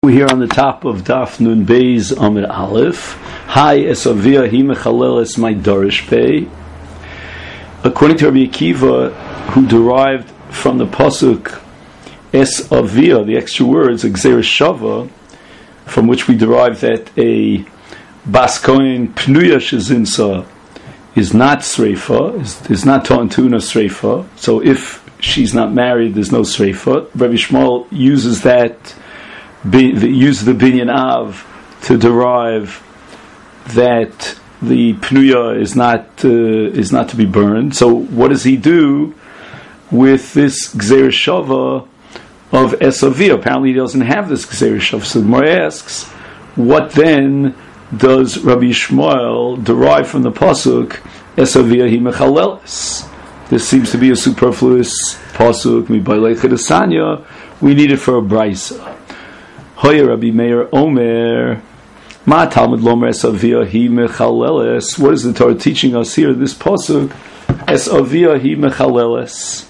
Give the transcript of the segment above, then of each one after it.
We're here on the top of Daf Nun Beis Amid Aleph. Hi Esavia Hi Mechaleles My Dorish Pei. According to Rabbi Akiva, who derived from the pasuk Esavia, the extra words Gzeres Shava, from which we derive that a Bas Kohen Pnuya Shezinsa is not Sreifa, is not Ta'antuna Sreifa. So if she's not married, there's no Sreifa. Rabbi Shmuel uses that. Use the binyan av to derive that the pnuya is not to be burned. So what does he do with this gzeres shava of esavia? Apparently he doesn't have this gzeres shava. So the Gemara asks, what then does Rabbi Shmuel derive from the pasuk esavia hi mechaleles? This seems to be a superfluous pasuk. We need it for a brisa. Hoya Rabbi Meir Omer, Ma Talmud Lomer Esavia Hi Mechaleles. What is the Torah teaching us here? This pasuk, Esavia Hi Mechaleles.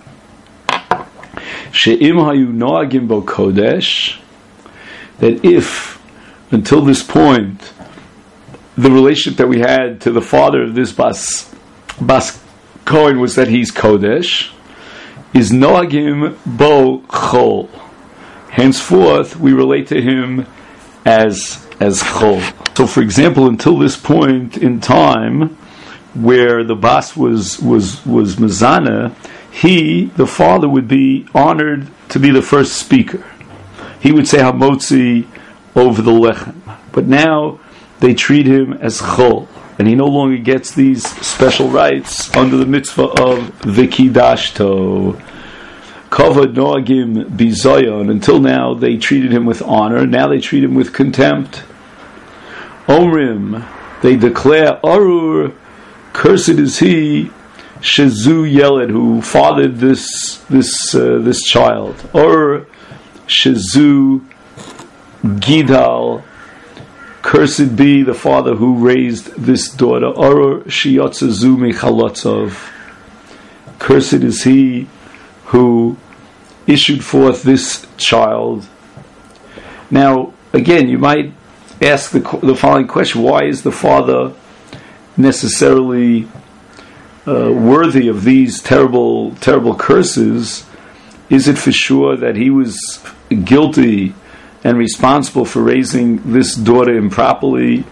She'im hayu noagim bo kodesh. That if, until this point, the relationship that we had to the father of this Bas Kohen was that he's kodesh, is noagim bo chol. Henceforth, we relate to him as chol. So, for example, until this point in time, where the bas was mezana, the father, would be honored to be the first speaker. He would say hamotzi over the lechem. But now they treat him as chol, and he no longer gets these special rights under the mitzvah of vikidashto. Kavod noagim bizayon. Until now, they treated him with honor. Now they treat him with contempt. Omrim, they declare Arur, cursed is he, Shezu Yeled, who fathered this child. Or Shezu Gidal, cursed be the father who raised this daughter. Or Shiyotzazu Michalotzov, cursed is he who issued forth this child. Now, again, you might ask the following question: why is the father necessarily worthy of these terrible curses? Is it for sure that he was guilty and responsible for raising this daughter improperly?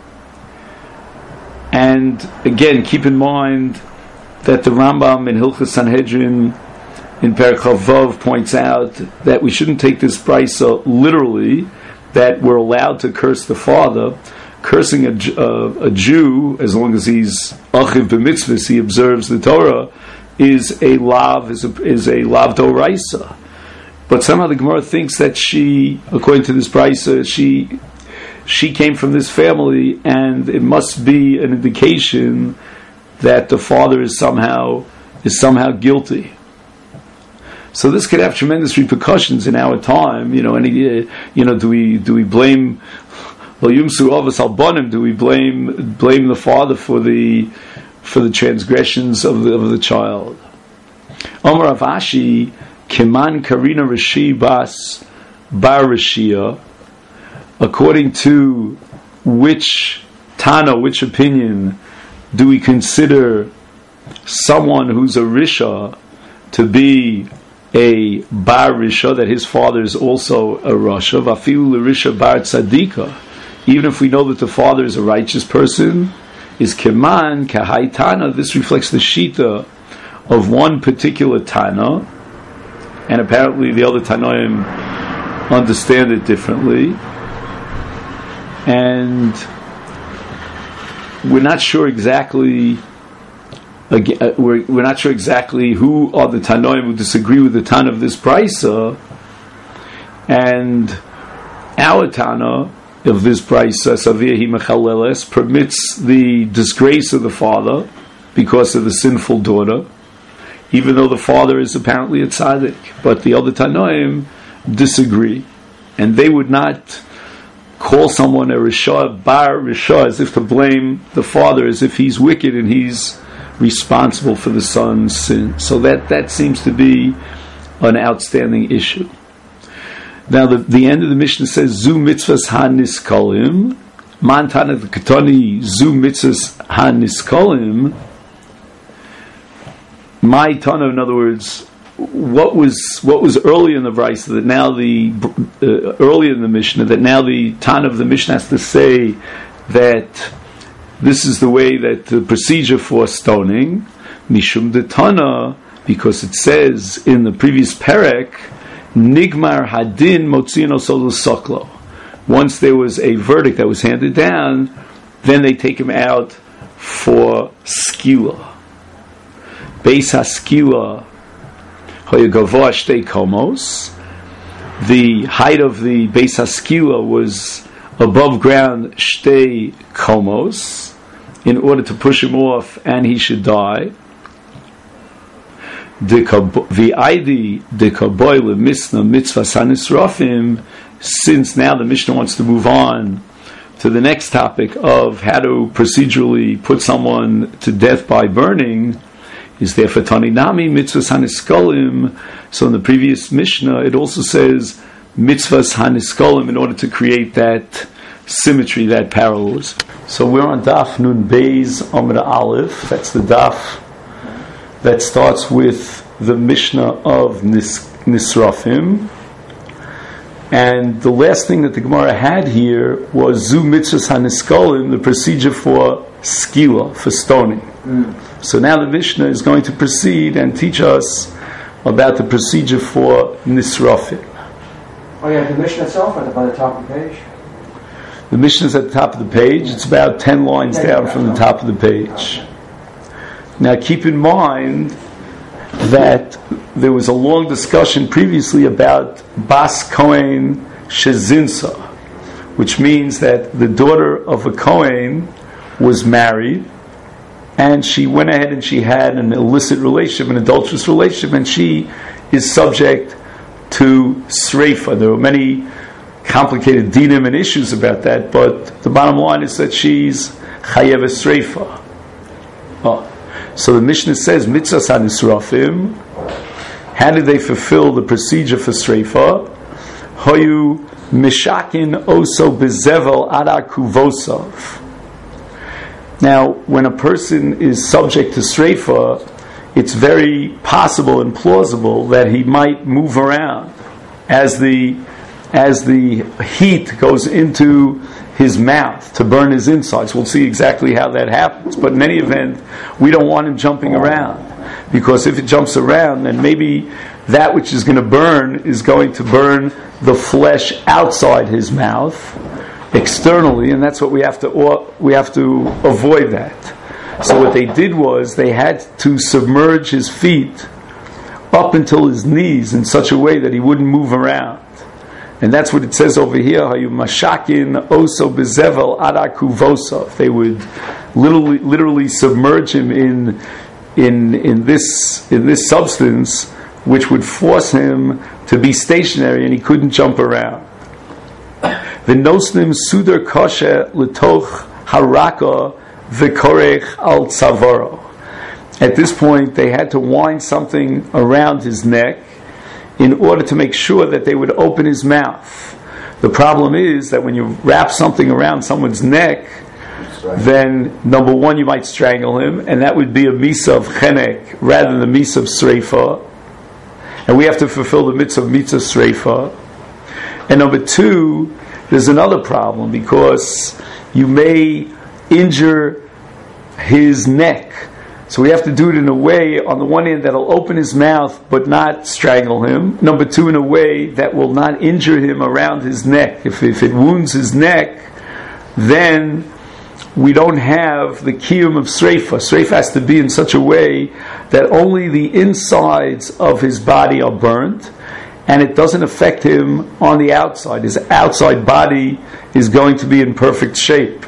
And again, keep in mind that the Rambam in Hilchos Sanhedrin in Perek Chavav points out that we shouldn't take this brisa literally, that we're allowed to curse the father. Cursing a Jew, as long as he's achiv b'mitzvahs, he observes the Torah, is a lav doraisa. But somehow the Gemara thinks that she, according to this brisa, she came from this family, and it must be an indication that the father is somehow guilty. So this could have tremendous repercussions in our time. Do we blame Yumsu Avos Albonim? Do we blame the father for the transgressions of the child? Omar Rav Ashi Keman Karina Rashi Bas Bar Rashia. According to which Tana, which opinion, do we consider someone who's a Risha to be a Bar Risha, that his father is also a Rasha? Vafilu Risha Bar Tzadika. Even if we know that the father is a righteous person, is Keman Kahai Tana. This reflects the Shita of one particular Tana, and apparently the other Tanoim understand it differently. And we're not sure exactly. We're not sure exactly who are the Tanoim who disagree with the Tana of this brisa, and our Tana of this brisa, Savia Hi Mechaleles, permits the disgrace of the father because of the sinful daughter, even though the father is apparently a tzaddik. But the other Tanoim disagree, and they would not call someone a Risha, Bar Risha, as if to blame the father as if he's wicked and he's responsible for the son's sin. So that seems to be an outstanding issue. Now the end of the Mishnah says, Zu mitzvahs ha-niskolim, man tana ketoni zu mitzvahs ha-niskolim. My tana, in other words, what was early in the Brisa that now earlier in the Mishnah that now the Tana of the Mishnah has to say that this is the way that the procedure for stoning, Mishum de Tana, because it says in the previous perek, Nigmar Hadin Motzino Solo Soklo. Once there was a verdict that was handed down, then they take him out for skila. Beis haskila hoyagavoa shtei komos. The height of the Beis haskila was above ground shtei komos, in order to push him off and he should die. V'aidi dekaboy lemisna mitzvah sanisrafim. Since now the Mishnah wants to move on to the next topic of how to procedurally put someone to death by burning, is there for Taninami mitzvahs haniskolim. So in the previous Mishnah it also says mitzvahs haniskolim in order to create that symmetry, that parallelism. So we're on Daf Nun Beis Amud Aleph. That's the Daf that starts with the Mishnah of Nisrafim. And the last thing that the Gemara had here was Zu Mitzvahs HaNiskolim, the procedure for skila, for stoning. So now the Mishnah is going to proceed and teach us about the procedure for Nisrafim. Oh yeah, the Mishnah itself at the top of the page? The Mishnah is at the top of the page. It's about 10 lines down from the top of the page. Now keep in mind that there was a long discussion previously about Bas Kohen Shezinsa, which means that the daughter of a Kohen was married and she went ahead and she had an illicit relationship, an adulterous relationship, and she is subject to Sreifa. There were many complicated dinim and issues about that, but the bottom line is that she's Chayev Sreifa. So the Mishnah says, Mitzvahs HaNisrafim, how did they fulfill the procedure for Sreifa? Hoyu Mishakin Oso Bezevel Ada Kuvosov. Now, when a person is subject to Sreifa, it's very possible and plausible that he might move around as the heat goes into his mouth to burn his insides. We'll see exactly how that happens. But in any event, we don't want him jumping around, because if it jumps around, then maybe that which is going to burn is going to burn the flesh outside his mouth, externally, and that's what we have to avoid that. So what they did was they had to submerge his feet up until his knees in such a way that he wouldn't move around. And that's what it says over here. Mashakin oso bezevel ada kuvosov. They would literally submerge him in this substance, which would force him to be stationary, and he couldn't jump around. V'nosnim sudar kosher letoch haraka v'korech al tzavaro. At this point, they had to wind something around his neck in order to make sure that they would open his mouth. The problem is that when you wrap something around someone's neck, then number one, you might strangle him, and that would be a misa of chenek rather than the misa of sreifa. And we have to fulfill the mitzvah of sreifa. And number two, there's another problem, because you may injure his neck. So we have to do it in a way, on the one hand, that'll open his mouth but not strangle him. Number two, in a way that will not injure him around his neck. If it wounds his neck, then we don't have the kiyum of sreifa. Sreifa has to be in such a way that only the insides of his body are burnt, and it doesn't affect him on the outside. His outside body is going to be in perfect shape.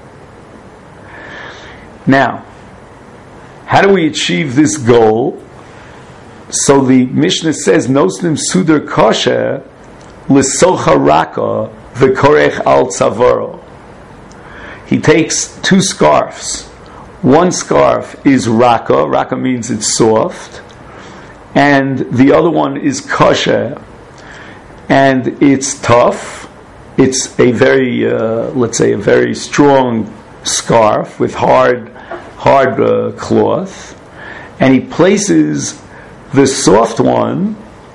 Now, how do we achieve this goal? So the Mishnah says, Nosnim sudar kosher l'socha raka v'korech al tzavaro. He takes two scarves. One scarf is raka. Raka means it's soft. And the other one is kosher. and it's tough. It's a very, let's say, a very strong scarf with hard cloth, and he places the soft one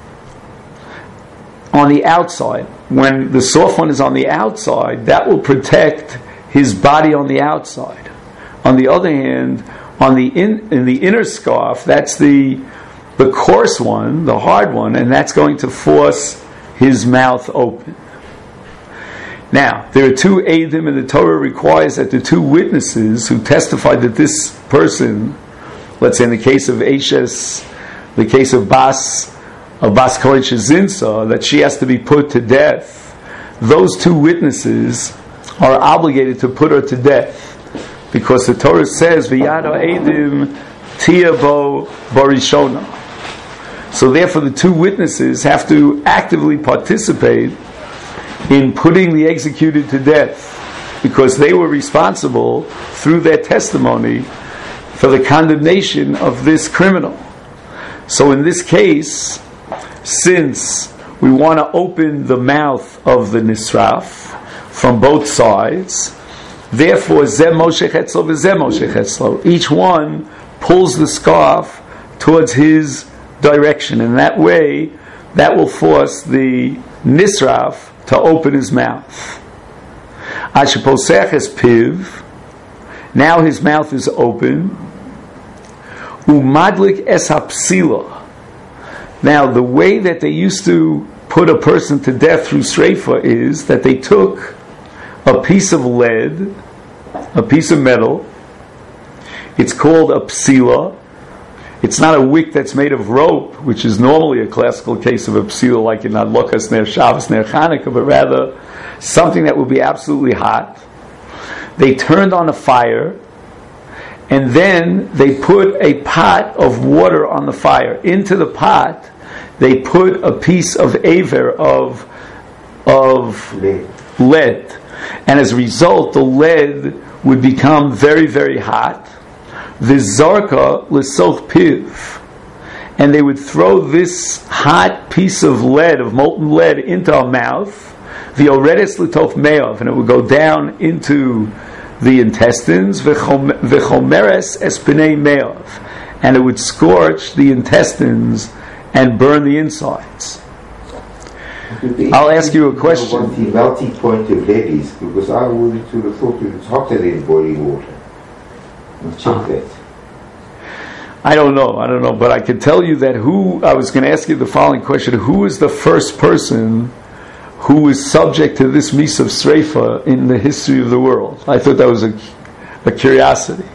on the outside. When the soft one is on the outside, that will protect his body on the outside. On the other hand, in the inner scarf, that's the coarse one, the hard one, and that's going to force his mouth open. Now, there are two eidim, and the Torah requires that the two witnesses who testified that this person, let's say in the case of Eshes, the case of Bas Kohen Shezinsa, that she has to be put to death, those two witnesses are obligated to put her to death, because the Torah says, V'yada eidim tiyabo barishona. So therefore the two witnesses have to actively participate in putting the executed to death, because they were responsible through their testimony for the condemnation of this criminal. So in this case, since we want to open the mouth of the nisraf from both sides, therefore zeh moshech etzlo v'zeh moshech etzlo, each one pulls the scarf towards his direction, and that way that will force the nisraf to open his mouth. Asheposech es piv, now his mouth is open. Umadlik es hapsila. Now the way that they used to put a person to death through streifa is that they took a piece of lead, a piece of metal. It's called a psila. It's not a wick that's made of rope, which is normally a classical case of a psila, like in Adlokas Ner Shabbos Ner Chanukah, but rather something that will be absolutely hot. They turned on a fire, and then they put a pot of water on the fire. Into the pot, they put a piece of aver of lead, and as a result, the lead would become very, very hot. The zarka l'soch piv, and they would throw this hot piece of lead, of molten lead, into our mouth. The oredes l'tof me'ov, and it would go down into the intestines. V'chomeres es pnei me'ov, and it would scorch the intestines and burn the insides. I'll ask you a question. What the melting point of lead is, because I would have thought that it's hotter than boiling water. Check that. I don't know, but I can tell you that I was going to ask you the following question: who is the first person who was subject to this mis of Sreifa in the history of the world? I thought that was a curiosity.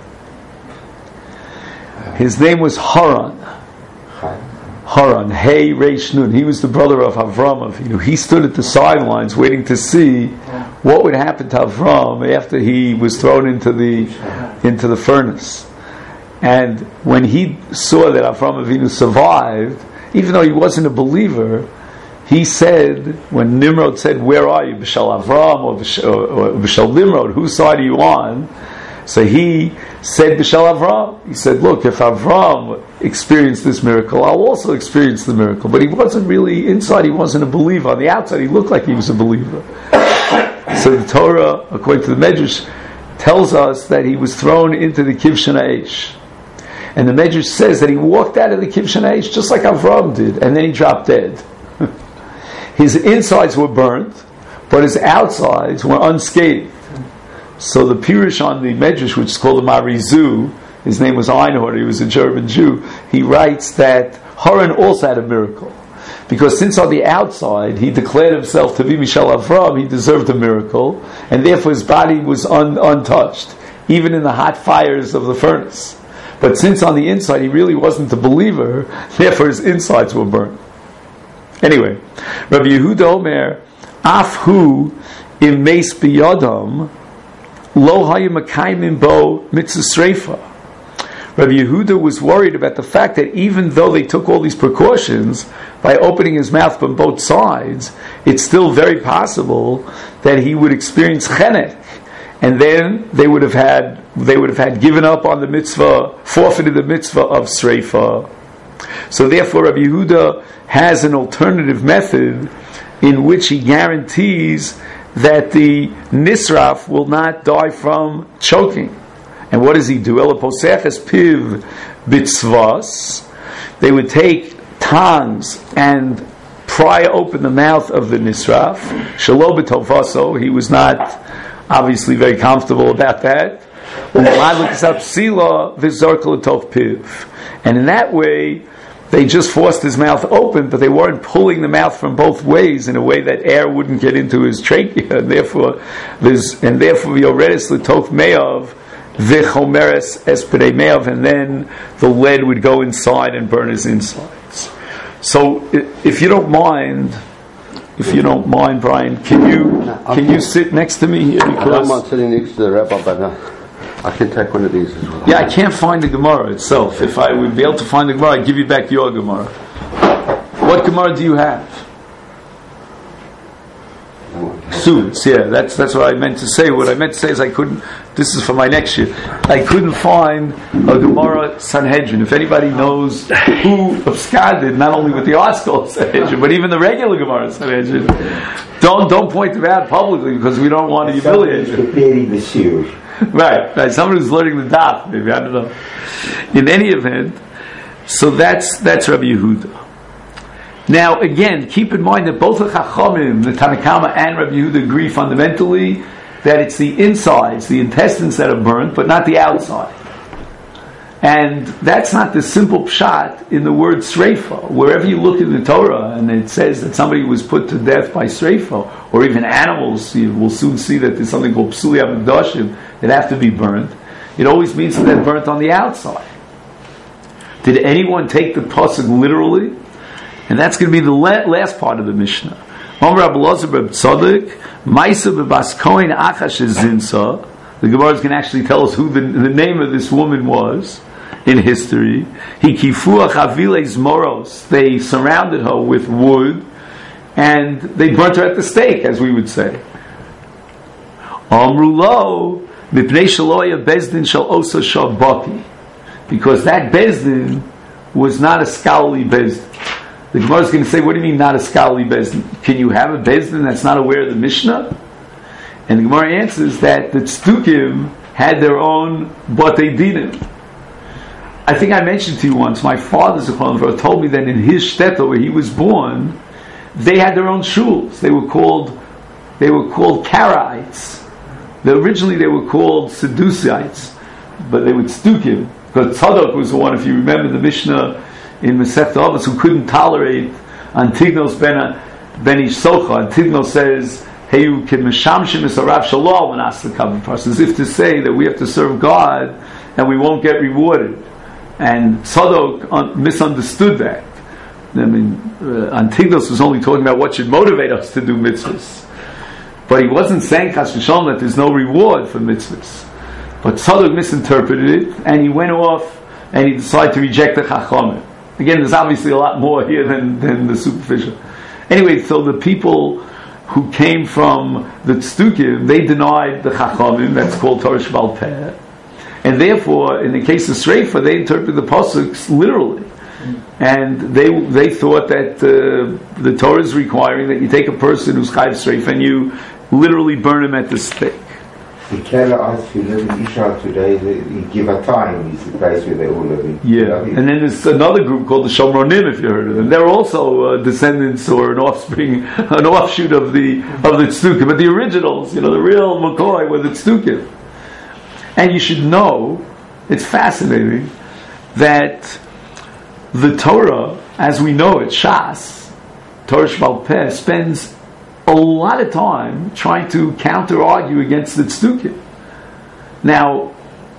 His name was Haran. Hey Reish Nun. He was the brother of Avram Avinu. He stood at the sidelines waiting to see what would happen to Avram after he was thrown into the furnace. And when he saw that Avram Avinu survived, even though he wasn't a believer, he said, when Nimrod said, "Where are you, B'Shal Avram or B'Shal Nimrod? Whose side are you on?" So he said, "B'Shal Avram." He said, "Look, if Avram experienced this miracle, I'll also experience the miracle." But he wasn't really inside; he wasn't a believer. On the outside, he looked like he was a believer. So the Torah, according to the Medrash, tells us that he was thrown into the Kivshan Ha'esh. And the Medrash says that he walked out of the Kivshan Ha'esh just like Avram did, and then he dropped dead. His insides were burnt, but his outsides were unscathed. So the Pirush on the Medrash, which is called the Marizu, his name was Einhorn, he was a German Jew, he writes that Haran also had a miracle. Because since on the outside he declared himself to be Mishal Avram, he deserved a miracle, and therefore his body was untouched, even in the hot fires of the furnace. But since on the inside he really wasn't a believer, therefore his insides were burnt. Anyway, Rabbi Yehuda Omer, Afhu im meis biyadam, lo hayu makayim bo mitzvah sreifa. Rabbi Yehuda was worried about the fact that even though they took all these precautions by opening his mouth from both sides, it's still very possible that he would experience chenek, and then they would have had given up on the mitzvah, forfeited the mitzvah of sreifa. So therefore Rabbi Yehuda has an alternative method in which he guarantees that the nisraf will not die from choking. And what does he do? Elaposeches piv bitzvas. They would take tongs and pry open the mouth of the nisraf. Shelo b'tovaso. He was not obviously very comfortable about that. And in that way, they just forced his mouth open, but they weren't pulling the mouth from both ways in a way that air wouldn't get into his trachea, and therefore Yoredis l'tof me'av v'chomeres espere me'av, and then the lead would go inside and burn his insides. So, if you don't mind, Brian, can you sit next to me here? Because I'm not sitting next to the rabbi, but I can take one of these as well. Yeah, I can't find the Gemara itself. If I would be able to find the Gemara, I'd give you back your Gemara. What Gemara do you have? Suits, yeah, that's what I meant to say. What I meant to say is I couldn't, this is for my next year, I couldn't find a Gemara Sanhedrin. If anybody knows who absconded, not only with the art school Sanhedrin, but even the regular Gemara Sanhedrin, don't point them out publicly because we don't want to humiliate you. Right. Somebody who's learning the daf, maybe, I don't know. In any event, so that's Rabbi Yehuda. Now, again, keep in mind that both the Chachamim, the Tanna Kama and Rabbi Yehuda agree fundamentally that it's the insides, the intestines that are burnt, but not the outside. And that's not the simple pshat in the word sreifa. Wherever you look in the Torah and it says that somebody was put to death by sreifa, or even animals, you will soon see that there's something called psuli hamikdashim that have to be burnt. It always means that they're burnt on the outside. Did anyone take the pasuk literally? And that's going to be the last part of the Mishnah. The Gemara is going to actually tell us who the name of this woman was in history. They surrounded her with wood and they burnt her at the stake, as we would say. Because that bezdin was not a scholarly bezdin. The Gemara is going to say, what do you mean not a scholarly bezdin? Can you have a bezdin that's not aware of the Mishnah? And the Gemara answers that the tzdukim had their own batei dinim. I think I mentioned to you once, my father told me that in his shtetl where he was born, they had their own shuls. They were called Karaites. Originally they were called Sedusites, but they were tzdukim. Because Tzadok was the one, if you remember the Mishnah in Masechta Avos, who couldn't tolerate Antignos ben Ish Socha. Antignos says, "Hey, you can mishamshim is a Rav Shalom and ask the common person," as if to say that we have to serve God and we won't get rewarded. And Tzadok misunderstood that. I mean, Antignos was only talking about what should motivate us to do mitzvahs, but he wasn't saying Chas v'Shalom that there's no reward for mitzvahs. But Tzadok misinterpreted it, and he went off and he decided to reject the Chachamim. Again, there's obviously a lot more here than the superficial. Anyway, so the people who came from the Tzdukim, they denied the Chachamim, that's called Torah Shebal Peh. And therefore, in the case of Sreifa, they interpreted the Pasuk literally. And they thought that the Torah is requiring that you take a person who's Chayav Sreifa and you literally burn him at the stake. The Keller asked you live in Israel today, in Givatayim is the place where they all live in. Yeah, and then there's another group called the Shomronim, if you heard of them. They're also descendants or an offspring, an offshoot of the Tzdukim. But the originals, the real McCoy were the Tzdukim. And you should know, it's fascinating, that the Torah, as we know it, Shas, Torah Shebal Peh, spends a lot of time trying to counter-argue against the tzdukim. Now,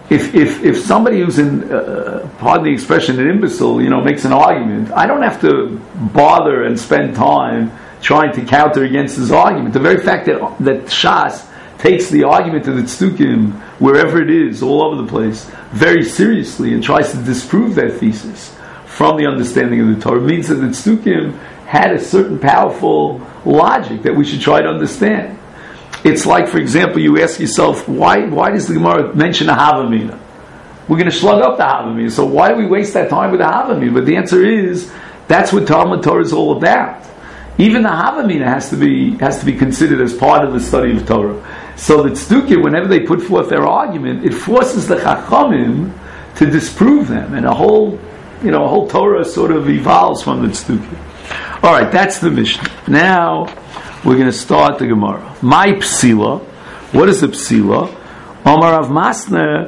if somebody who's pardon the expression, an imbecile, makes an argument, I don't have to bother and spend time trying to counter against his argument. The very fact that Shas takes the argument of the tzdukim, wherever it is, all over the place, very seriously and tries to disprove that thesis from the understanding of the Torah, means that the tzdukim had a certain powerful logic that we should try to understand. It's like, for example, you ask yourself, why does the Gemara mention a Havamina? We're going to slug up the Havamina, so why do we waste that time with the Havamina? But the answer is, that's what Talmud Torah is all about. Even the Havamina has to be considered as part of the study of Torah. So the Tzdukim, whenever they put forth their argument, it forces the Chachamim to disprove them, and a whole Torah sort of evolves from the Tzdukim. All right, that's the Mishnah. Now we're going to start the Gemara. My Psila. What is a Psila? Omar Rav Masna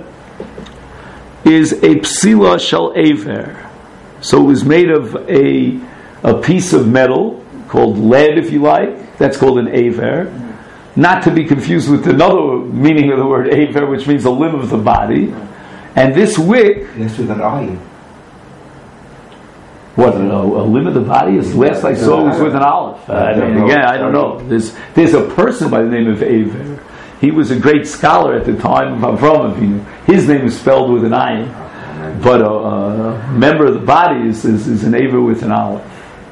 is a Psila shel Aver. So it was made of a piece of metal called lead, if you like. That's called an Aver. Not to be confused with another meaning of the word Aver, which means a limb of the body. And this wick... Yes, with an eye. What, a limb of the body? Last I saw was with an olive. I don't know. There's a person by the name of Aver. He was a great scholar at the time of Avraham Avinu. His name is spelled with an ayin. But a member of the body is an Aver with an olive.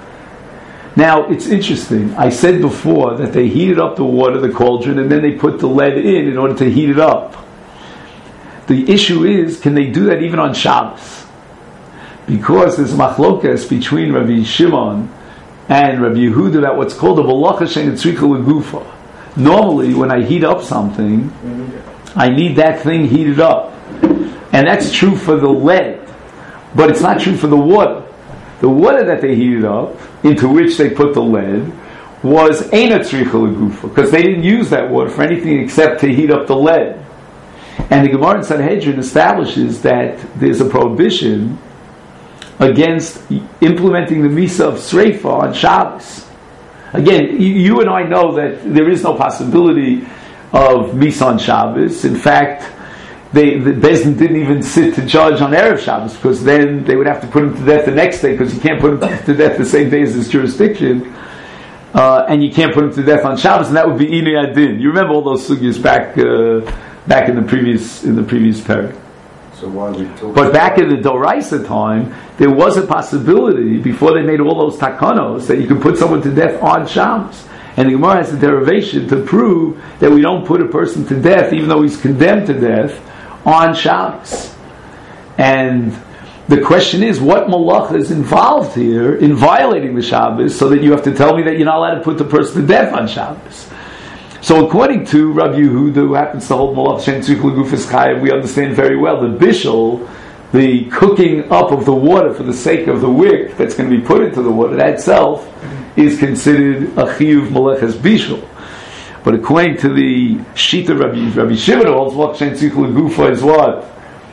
Now, it's interesting. I said before that they heated up the water, the cauldron, and then they put the lead in order to heat it up. The issue is, can they do that even on Shabbos? Because there's machlokas between Rabbi Shimon and Rabbi Yehuda about what's called a malacha she'ein tzricha legufa. Normally, when I heat up something, I need that thing heated up. And that's true for the lead. But it's not true for the water. The water that they heated up, into which they put the lead, was eina tzricha legufa, because they didn't use that water for anything except to heat up the lead. And the Gemara in Sanhedrin establishes that there's a prohibition against implementing the Misa of Sreifa on Shabbos. Again, you and I know that there is no possibility of Misa on Shabbos. In fact, the Beis Din didn't even sit to judge on Erev Shabbos, because then they would have to put him to death the next day, because you can't put him to death the same day as his jurisdiction, and you can't put him to death on Shabbos, and that would be Inei Adin. You remember all those sugyas back in the previous period. So why we talk? But back in the Doraisa time, there was a possibility before they made all those takanos that you could put someone to death on Shabbos. And the Gemara has a derivation to prove that we don't put a person to death, even though he's condemned to death, on Shabbos. And the question is, what malacha is involved here in violating the Shabbos, so that you have to tell me that you're not allowed to put the person to death on Shabbos? So according to Rabbi Yehuda, who happens to hold malacha she'ein tzricha legufas chayav, we understand very well the bishul, the cooking up of the water for the sake of the wick that's going to be put into the water, that itself is considered a chiyuv maleches bishul. But according to the Shita Rabbi Shimon holds malacha she'ein tzricha legufa is what?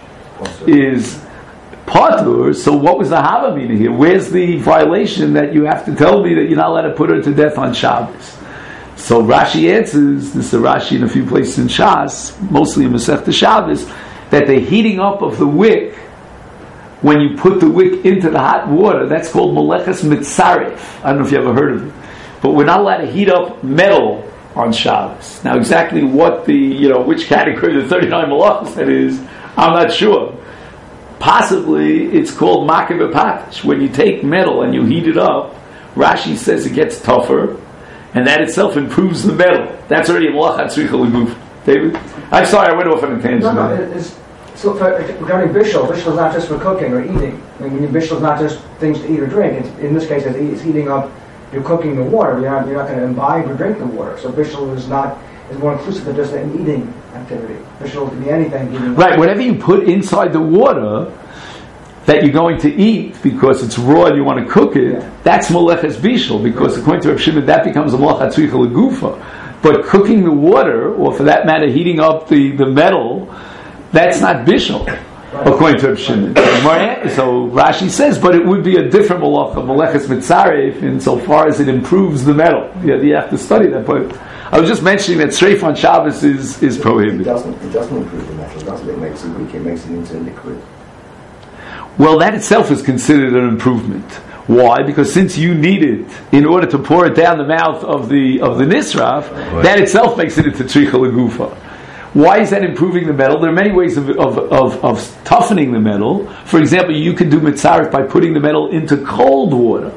Is patur. So what was the havamina here? Where's the violation that you have to tell me that you're not allowed to put her to death on Shabbos? So Rashi answers, this is a Rashi in a few places in Shas, mostly in Masechta Shabbos, that the heating up of the wick, when you put the wick into the hot water, that's called Meleches Mitzaref. I don't know if you ever heard of it. But we're not allowed to heat up metal on Shabbos. Now exactly what which category of the 39 Malachos that is, I'm not sure. Possibly it's called Makev Patish. When you take metal and you heat it up, Rashi says it gets tougher, and that itself improves the metal. That's already a malacha tzricha leguf. David? I'm sorry, I went off on a tangent. No, so regarding bishul is not just for cooking or eating. I mean, bishul is not just things to eat or drink. In this case, it's heating up, you're cooking the water. You're not going to imbibe or drink the water. So bishul is more inclusive than just an eating activity. Bishul can be anything. Right, whatever you put inside the water that you're going to eat because it's raw and you want to cook it, that's maleches bishul, because according to Rav Shimon that becomes a malacha tzricha legufa. But cooking the water, or for that matter heating up the metal, that's not bishul, according to Rav Shimon. So Rashi says, but it would be a different malacha, maleches mitzaref, insofar as it improves the metal. You have to study that. But I was just mentioning that streif on Shabbos is prohibited. It doesn't improve the metal, does it? It makes it weak, it makes it into a liquid. Well, that itself is considered an improvement. Why? Because since you need it in order to pour it down the mouth of the nisraf, right, that itself makes it into tzricha legufa. Why is that improving the metal? There are many ways of toughening the metal. For example, you can do mitzaref by putting the metal into cold water.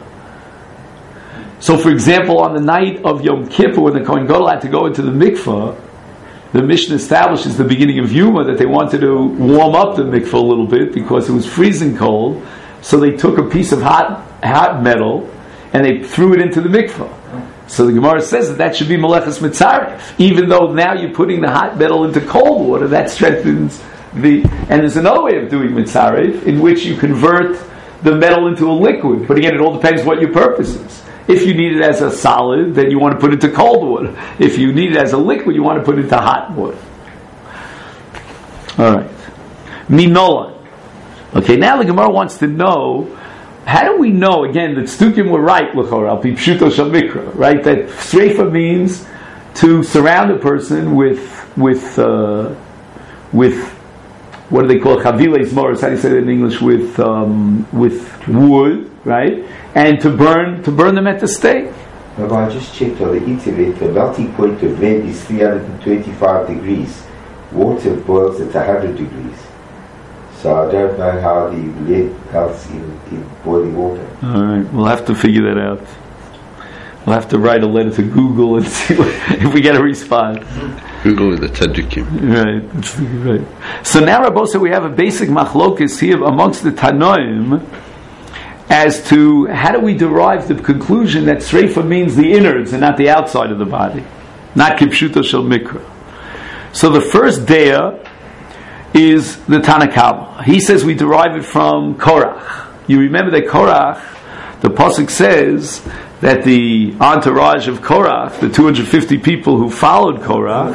So, for example, on the night of Yom Kippur, when the Kohen Gadol had to go into the mikvah, the Mishnah establishes the beginning of Yuma that they wanted to warm up the mikvah a little bit because it was freezing cold. So they took a piece of hot metal and they threw it into the mikvah. So the Gemara says that should be Meleches Mitzaref. Even though now you're putting the hot metal into cold water, that strengthens and there's another way of doing Mitzaref, in which you convert the metal into a liquid. But again, it all depends what your purpose is. If you need it as a solid, then you want to put it into cold water. If you need it as a liquid, you want to put it into hot water. Alright. Minolan. Okay, now the Gemara wants to know, how do we know, again, that Stukim were right, l'chora, al pi pshuto shel mikra, right? That Sreifa means to surround a person with what do they call it? Chaviles moros, how do you say that in English? With wood, right? And to burn them at the stake. Now, I just checked on the internet. The melting point of lead is 325 degrees. Water boils at 100 degrees. So I don't know how the lead melts in boiling water. All right, we'll have to figure that out. We'll have to write a letter to Google and see if we get a response. Google the Tzaddikim. Right. So now, Rabbosa, we have a basic machlokus here amongst the Tanoim as to how do we derive the conclusion that Sreifa means the innards and not the outside of the body, not kipshuto shel mikra. So the first daya is the Tanakama. He says we derive it from Korach. You remember that Korach, the pasuk says that the entourage of Korach, the 250 people who followed Korach,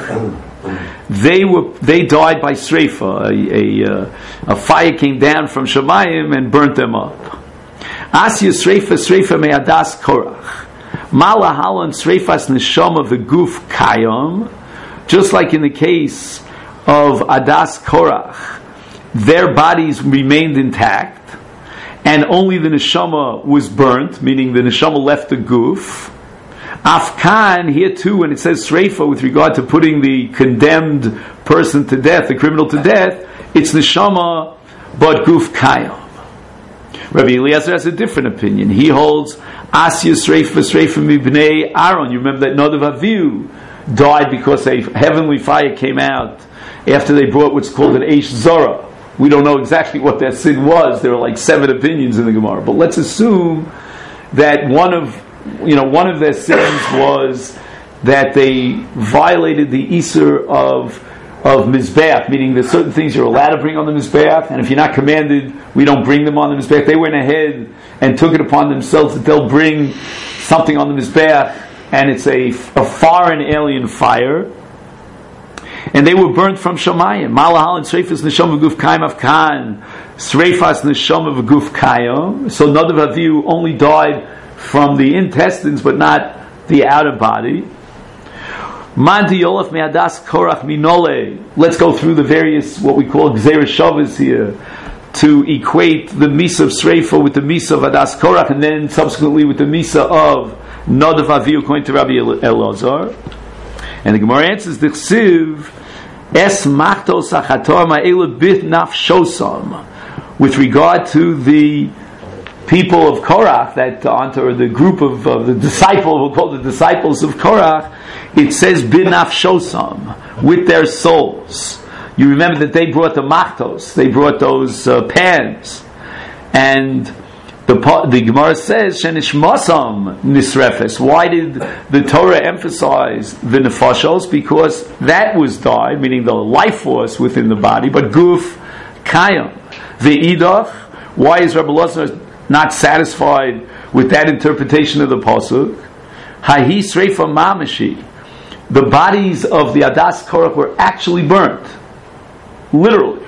they died by Sreifa. A fire came down from Shemayim and burnt them up. Asya Sreifa me'adas Korach. Malahalan Sreifas neshama v'guf kayom. Just like in the case of Adas Korach, their bodies remained intact, and only the neshama was burnt, meaning the neshama left the guf. Afkan, here too, when it says Sreifa with regard to putting the condemned person to death, the criminal to death, it's neshama, but guf kayom. Rabbi Eliezer has a different opinion. He holds Asya Sreifa mibnei Aaron. You remember that Nadav Avihu died because a heavenly fire came out after they brought what's called an Eish Zora. We don't know exactly what that sin was. There are like 7 opinions in the Gemara. But let's assume that one of their sins was that they violated the Isur of Mizbeach, meaning there's certain things you're allowed to bring on the Mizbeach, and if you're not commanded, we don't bring them on the Mizbeach. They went ahead and took it upon themselves that they'll bring something on the Mizbeach, and it's a foreign alien fire, and they were burnt from Shamayim. Malahal and Sreifas Neshama V'guf Kayim Avkan, Sreifas Neshama V'guf Kayim. So Nadav Avihu only died from the intestines, but not the outer body. Mandi Yolaf Me'adas Korach Minole. Let's go through the various, what we call Gzeira Shavas here, to equate the Misa of Sreifa with the Misa of Adas Korach, and then subsequently with the Misa of Nadav Avihu, according to Rabbi Elazar. And the Gemara answers, the Chsiv, Es Machtos Achator Ma'ela Bit Nafshosam, with regard to the people of Korach, or the group of the disciples, we'll call the disciples of Korach, it says Bit Nafshosam, with their souls. You remember that they brought the machtos, they brought those pans, and the Gemara says Shenishmasam Nisrefes. Why did the Torah emphasize the nefashos? Because that was died, meaning the life force within the body, but guf kayam. The idach. Why is Rabbi Elazar not satisfied with that interpretation of the pasuk? Hahi Sreifa Mamashi. The bodies of the Adas Korach were actually burnt. Literally.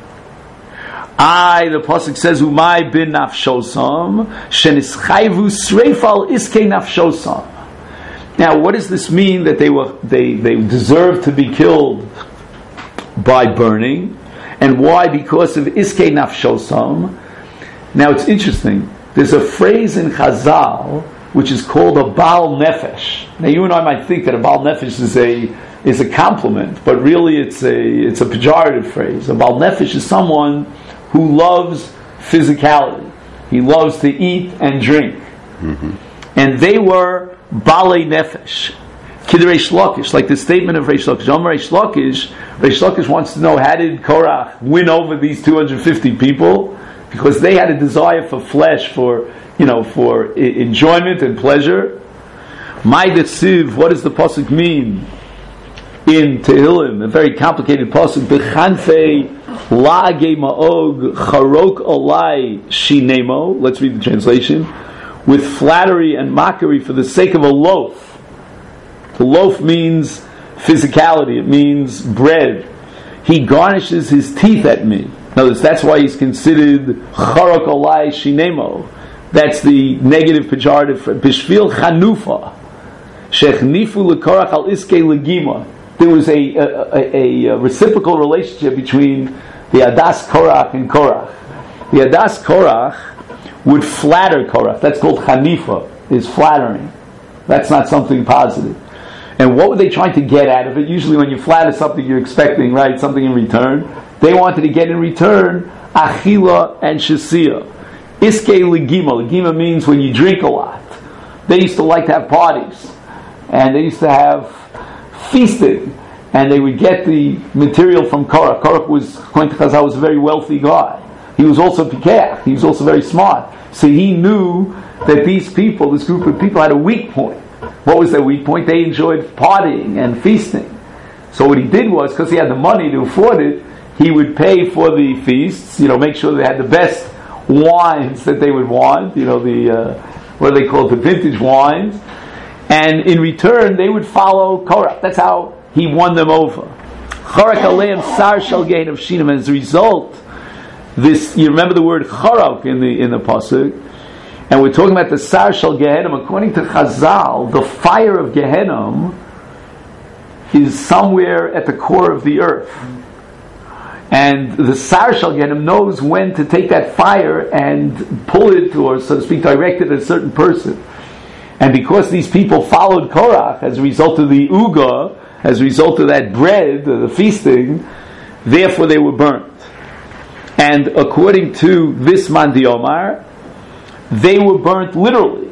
The pasuk says, "Umay bin nafshosam shenischayvu sreifal iskei nafshosam." Now, what does this mean that they deserved to be killed by burning, and why? Because of iskei nafshosam. Now, it's interesting. There's a phrase in Chazal which is called a Baal Nefesh. Now, you and I might think that a Baal Nefesh is a compliment, but really it's a pejorative phrase. A Baal Nefesh is someone who loves physicality. He loves to eat and drink. Mm-hmm. And they were Balei Nefesh. Kid Reish Lakish, like the statement of Reish Lakish. Reish Lakish wants to know, how did Korach win over these 250 people? Because they had a desire for flesh, for for enjoyment and pleasure. My Siv, what does the pasuk mean in Tehillim? A very complicated pasuk. B'chanfei la'agei ma'og charok olai shinemo. Let's read the translation. With flattery and mockery for the sake of a loaf. The loaf means physicality. It means bread. He garnishes his teeth at me. In other words, that's why he's considered charok olai shinemo. That's the negative pejorative for bishvil chanufa. Shechnifu lekorach al iskei legima. There was a reciprocal relationship between the Adas Korach and Korach. The Adas Korach would flatter Korach. That's called chanifa, is flattering. That's not something positive. And what were they trying to get out of it? Usually when you flatter something, you're expecting, right, something in return. They wanted to get in return achila and shasiya. Iskei legima. Legima means when you drink a lot. They used to like to have parties. And they used to have feasting. And they would get the material from Korach. Korach was, according to Chazal, was a very wealthy guy. He was also pikach. He was also very smart. So he knew that these people, this group of people, had a weak point. What was their weak point? They enjoyed partying and feasting. So what he did was, because he had the money to afford it, he would pay for the feasts, make sure they had the best wines that they would want, what do they call it, the vintage wines. And in return, they would follow Korach. That's how he won them over. Chorak aleim sar shel gein of shinam. As a result, this, you remember the word chorak in the pasuk, and we're talking about the sar shel Gehenim. According to Chazal, the fire of Gehenim is somewhere at the core of the earth. And the Sar Shal Gehenim knows when to take that fire and pull it, or so to speak, direct it at a certain person. And because these people followed Korach as a result of the Uga, as a result of that bread, the feasting, therefore they were burnt. And according to this Mandi Omar, they were burnt literally.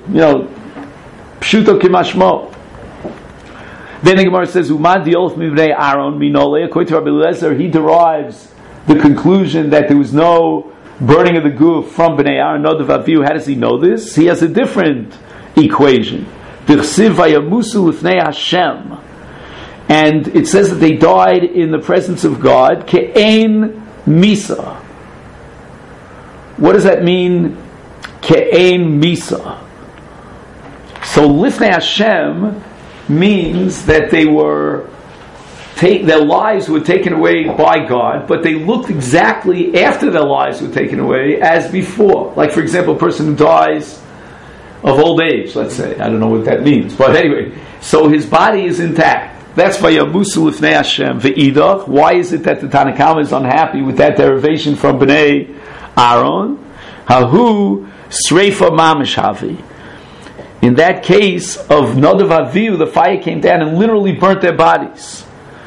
Pshuto kimashmo. Then the Gemara says, Umad diolf mivnei Aaron minole. According to Rabbi Eliezer, he derives the conclusion that there was no burning of the guf from Bnei Aaron, no Avihu. How does he know this? He has a different equation. V'chsiv vayamusu l'fnei Hashem. And it says that they died in the presence of God. Ke'ein misa. What does that mean? Ke'ein misa. So l'fnei Hashem means that they were their lives were taken away by God, but they looked exactly after their lives were taken away as before. Like, for example, a person who dies of old age, let's say. I don't know what that means, but anyway, so his body is intact. That's vayamusu l'fnei Hashem ve'idach. Why is it that the Tanna Kama is unhappy with that derivation from Bnei Aaron? Hahu sreifa mamish havi. In that case of Nadav Avihu, the fire came down and literally burnt their bodies.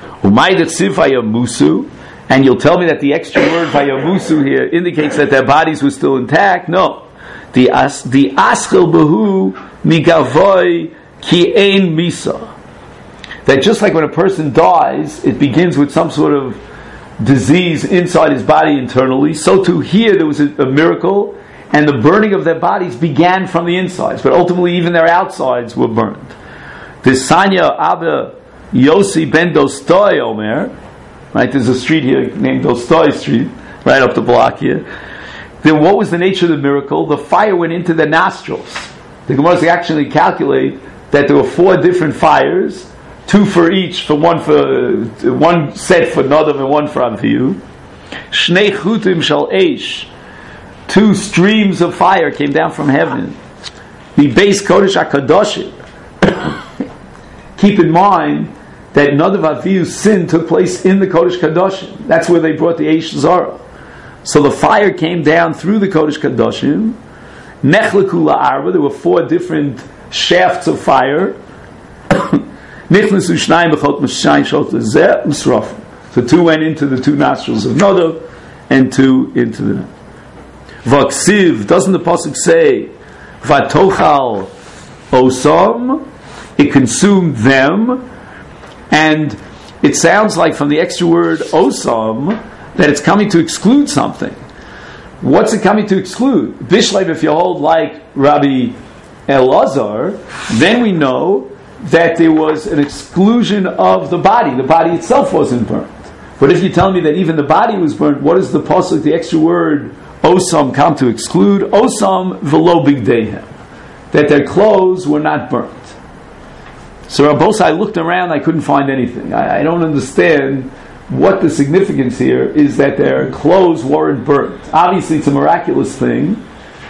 And you'll tell me that the extra word vayamusu here indicates that their bodies were still intact? No. The aschel behu migavoy ki ein misa. That just like when a person dies, it begins with some sort of disease inside his body internally, so too here there was a miracle, and the burning of their bodies began from the insides, but ultimately even their outsides were burned. The Sanya Abba Yossi ben Dostoy Omer, right? There's a street here named Dostoy Street, right up the block here. Then what was the nature of the miracle? The fire went into their nostrils. The Gemara actually calculate that there were 4 different fires, 2 for each, one set for Nadav and one for Avihu. Shnei chutim shal eish. 2 streams of fire came down from heaven. The base Kodesh HaKadoshim. Keep in mind that Nadav Avihu's sin took place in the Kodesh Kadoshim. That's where they brought the Eish Zara. So the fire came down through the Kodesh Kadoshim. Nechleku la'arba. There were 4 different shafts of fire. Nichnasu shnayim b'chot m'shayim shot l'zeh l'sraf. So 2 went into the 2 nostrils of Nadav, and 2 into the Vaksiv. Doesn't the pasuk say Vatochal Osam? It consumed them, and it sounds like from the extra word Osam that it's coming to exclude something. What's it coming to exclude? Bishlev, if you hold like Rabbi Elazar, then we know that there was an exclusion of the body. The body itself wasn't burnt. But if you tell me that even the body was burnt, what does the pasuk, the extra word osam, come to exclude? Osam velo bigdeihem, that their clothes were not burnt. So Rabbosai, I looked around, I couldn't find anything. I don't understand what the significance here is that their clothes weren't burnt. Obviously, it's a miraculous thing,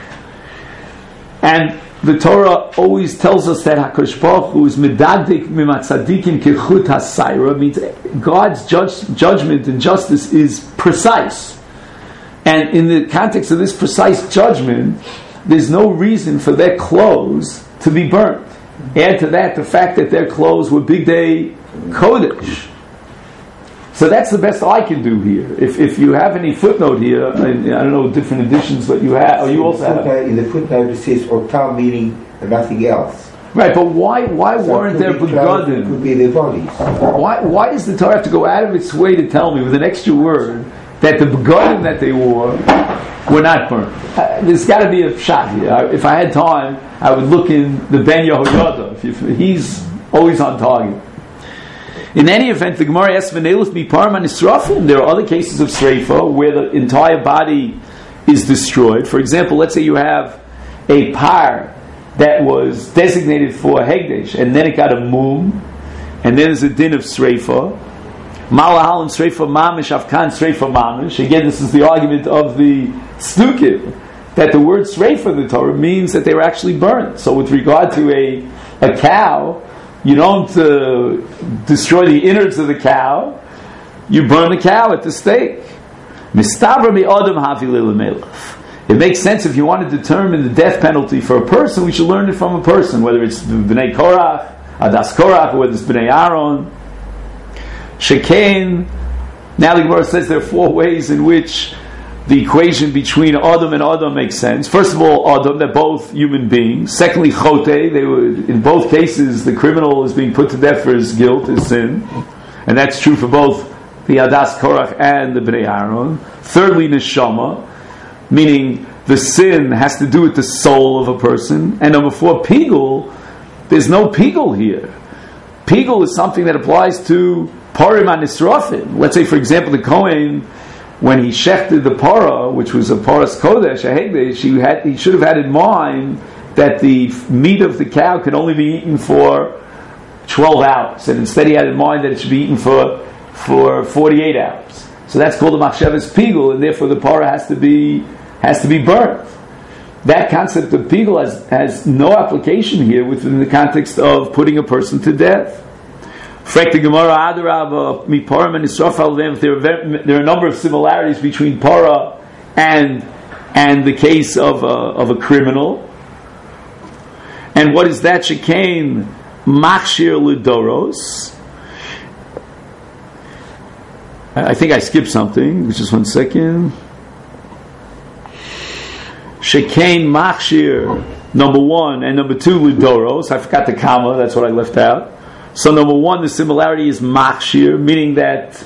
and the Torah always tells us that HaKadosh Baruch Hu is medagdik mimatzadikim kechut hasayra, means God's judgment and justice is precise. And in the context of this precise judgment, there's no reason for their clothes to be burnt. Add to that the fact that their clothes were Bigdei Kodesh. So that's the best I can do here. If you have any footnote here, I don't know different editions, but you have, or you also have. In the footnote it says otam, meaning nothing else. Right, but why weren't there begadim? Could be their bodies. Why does the Torah have to go out of its way to tell me with an extra word that the begadim that they wore were not burnt? There's got to be a shot here. If I had time, I would look in the Ben Yehoyada. He's always on target. In any event, the Gemara asks, "V'neiluf mi parman israfim." There are other cases of sreifa where the entire body is destroyed. For example, let's say you have a par that was designated for hegdesh, and then it got a mum, and then there's a din of sreifa. Malahalim sreifa mamish, afkan sreifa mamish. Again, this is the argument of the Snukim, that the word sreifa in the Torah means that they were actually burnt. So with regard to a cow, you don't destroy the innards of the cow, you burn the cow at the stake. It makes sense if you want to determine the death penalty for a person, we should learn it from a person, whether it's Bnei Korach, Adas Korach, or whether it's Bnei Aaron. Shekain, now the Gemara says there are 4 ways in which the equation between Adam and Adam makes sense. First of all, Adam, they're both human beings. Secondly, Chote, they were, in both cases, the criminal is being put to death for his guilt, his sin. And that's true for both the Adas Korach and the Bnei Aaron. Thirdly, Neshama, meaning the sin has to do with the soul of a person. And number 4, Pigul, there's no Pigul here. Pigul is something that applies to Parim and Nisrafim. Let's say, for example, the Kohen, when he shechted the para, which was a paras kodesh, a hegdesh, he should have had in mind that the meat of the cow could only be eaten for 12 hours, and instead he had in mind that it should be eaten for 48 hours. So that's called a machshavas pigul, and therefore the para has to be burnt. That concept of pigul has no application here within the context of putting a person to death. There are a number of similarities between para and the case of a criminal. And what is that? Shekain machshir lidoros. I think I skipped something. Just 1 second. Shekain machshir, number 1, and number 2 lidoros. I forgot the comma. That's what I left out. So number 1, the similarity is machshir, meaning that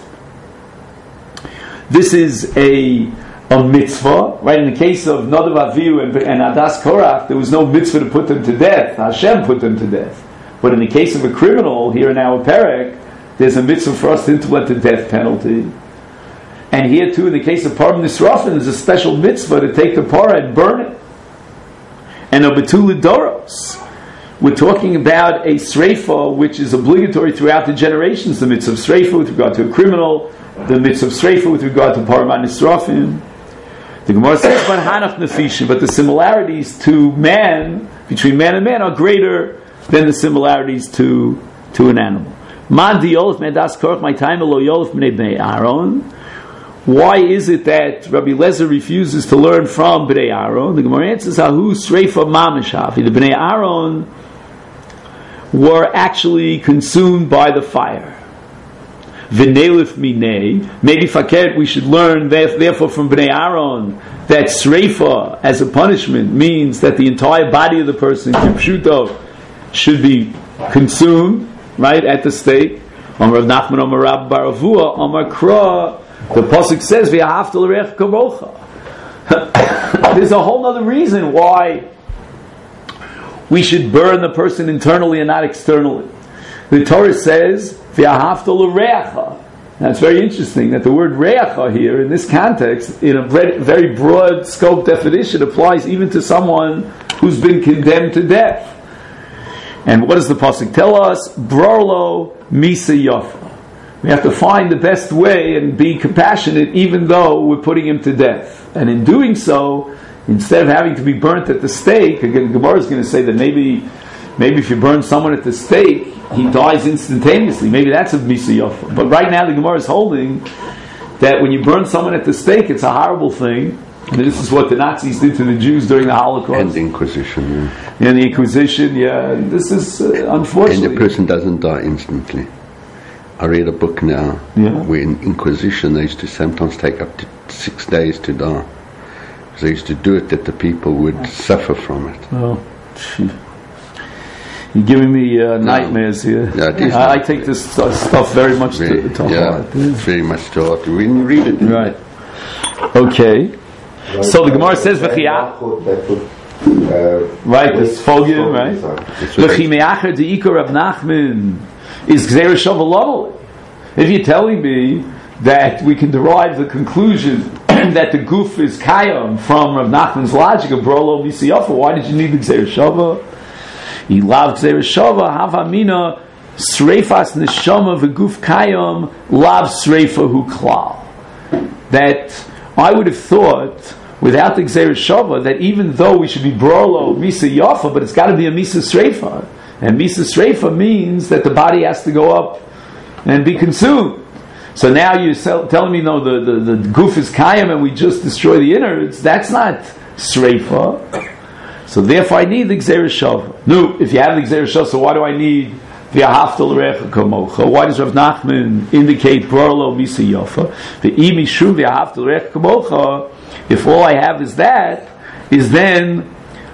this is a mitzvah, right? In the case of Nadav Avihu and Adas Korach, there was no mitzvah to put them to death. Hashem put them to death. But in the case of a criminal, here in our perek, there's a mitzvah for us to implement the death penalty. And here too, in the case of Parim Nisrafim, there's a special mitzvah to take the parah and burn it. And number 2, lidoros. We're talking about a sreifa which is obligatory throughout the generations. The mitzvah of sreifa with regard to a criminal, the mitzvah of sreifa with regard to Parim Nisrafim. The Gemara says, but the similarities to man, between man and man, are greater than the similarities to an animal. Why is it that Rabbi Lezer refuses to learn from Bnei Aaron? The Gemara answers, Ahu Sreifa Mamishafi. The Bnei Aaron were actually consumed by the fire. V'neilif minei. Maybe fakert, we should learn therefore from Bnei Aaron that Sreifa as a punishment means that the entire body of the person, Kipshuto, should be consumed, right, at the stake. Amar Rav Nachman, Amar Rab Baravua, Amar Kra. The pasuk says, "V'ahavta l'reich kamocha." there's a whole other reason why we should burn the person internally and not externally. The Torah says, "V'ahavta l'reacha." Now it's very interesting that the word reacha here, in this context, in a very broad scope definition, applies even to someone who's been condemned to death. And what does the pasuk tell us? Brorlo misa yafa. We have to find the best way and be compassionate even though we're putting him to death. And in doing so, instead of having to be burnt at the stake, again, Gemara is going to say that maybe if you burn someone at the stake, he dies instantaneously. Maybe that's a misa yafa. But right now the Gemara is holding that when you burn someone at the stake, it's a horrible thing. And this is what the Nazis did to the Jews during the Holocaust. And the Inquisition, yeah. And the Inquisition, yeah. This is unfortunately. And the person doesn't die instantly. I read a book now where in Inquisition they used to sometimes take up to 6 days to die. Because they used to do it that the people would suffer from it. Oh, gee. You're giving me nightmares here. Yeah, I take this stuff very much to heart. Yeah, very much to heart. When you read it. Right. Okay. So the Gemara says, "V'chiyah." Right, this Fogin, right? V'chimeacher de'ikar Rav Nachman is Gzeira Shavuot. If you're telling me that we can derive the conclusion that the goof is Kayam from Rav Nachman's logic of Brolo Misiyafa, why did you need the Gzeira Shavuot? He loved Gzeira Shavuot, Havamina, Sreifas Neshama v'guf Kayam, Lav Sreifa hu Klal. That I would have thought, without the Gzeira Shavuot, that even though we should be Brolo Misa Yafa, but it's got to be a Misa Sreifa. And Misa Sreifa means that the body has to go up and be consumed. So now you're telling me, no, the goof is Kayam and we just destroy the innards. That's not Sreifa. So therefore I need the Gzeira Shavuot. No, if you have the Gzeira Shavuot, so why do I need the Ahavta l'recha kamocha? Why does Rav Nachman indicate Brolo Misa Yafa? The Imishu the Ahavta l'recha kamocha, if all I have is that, is then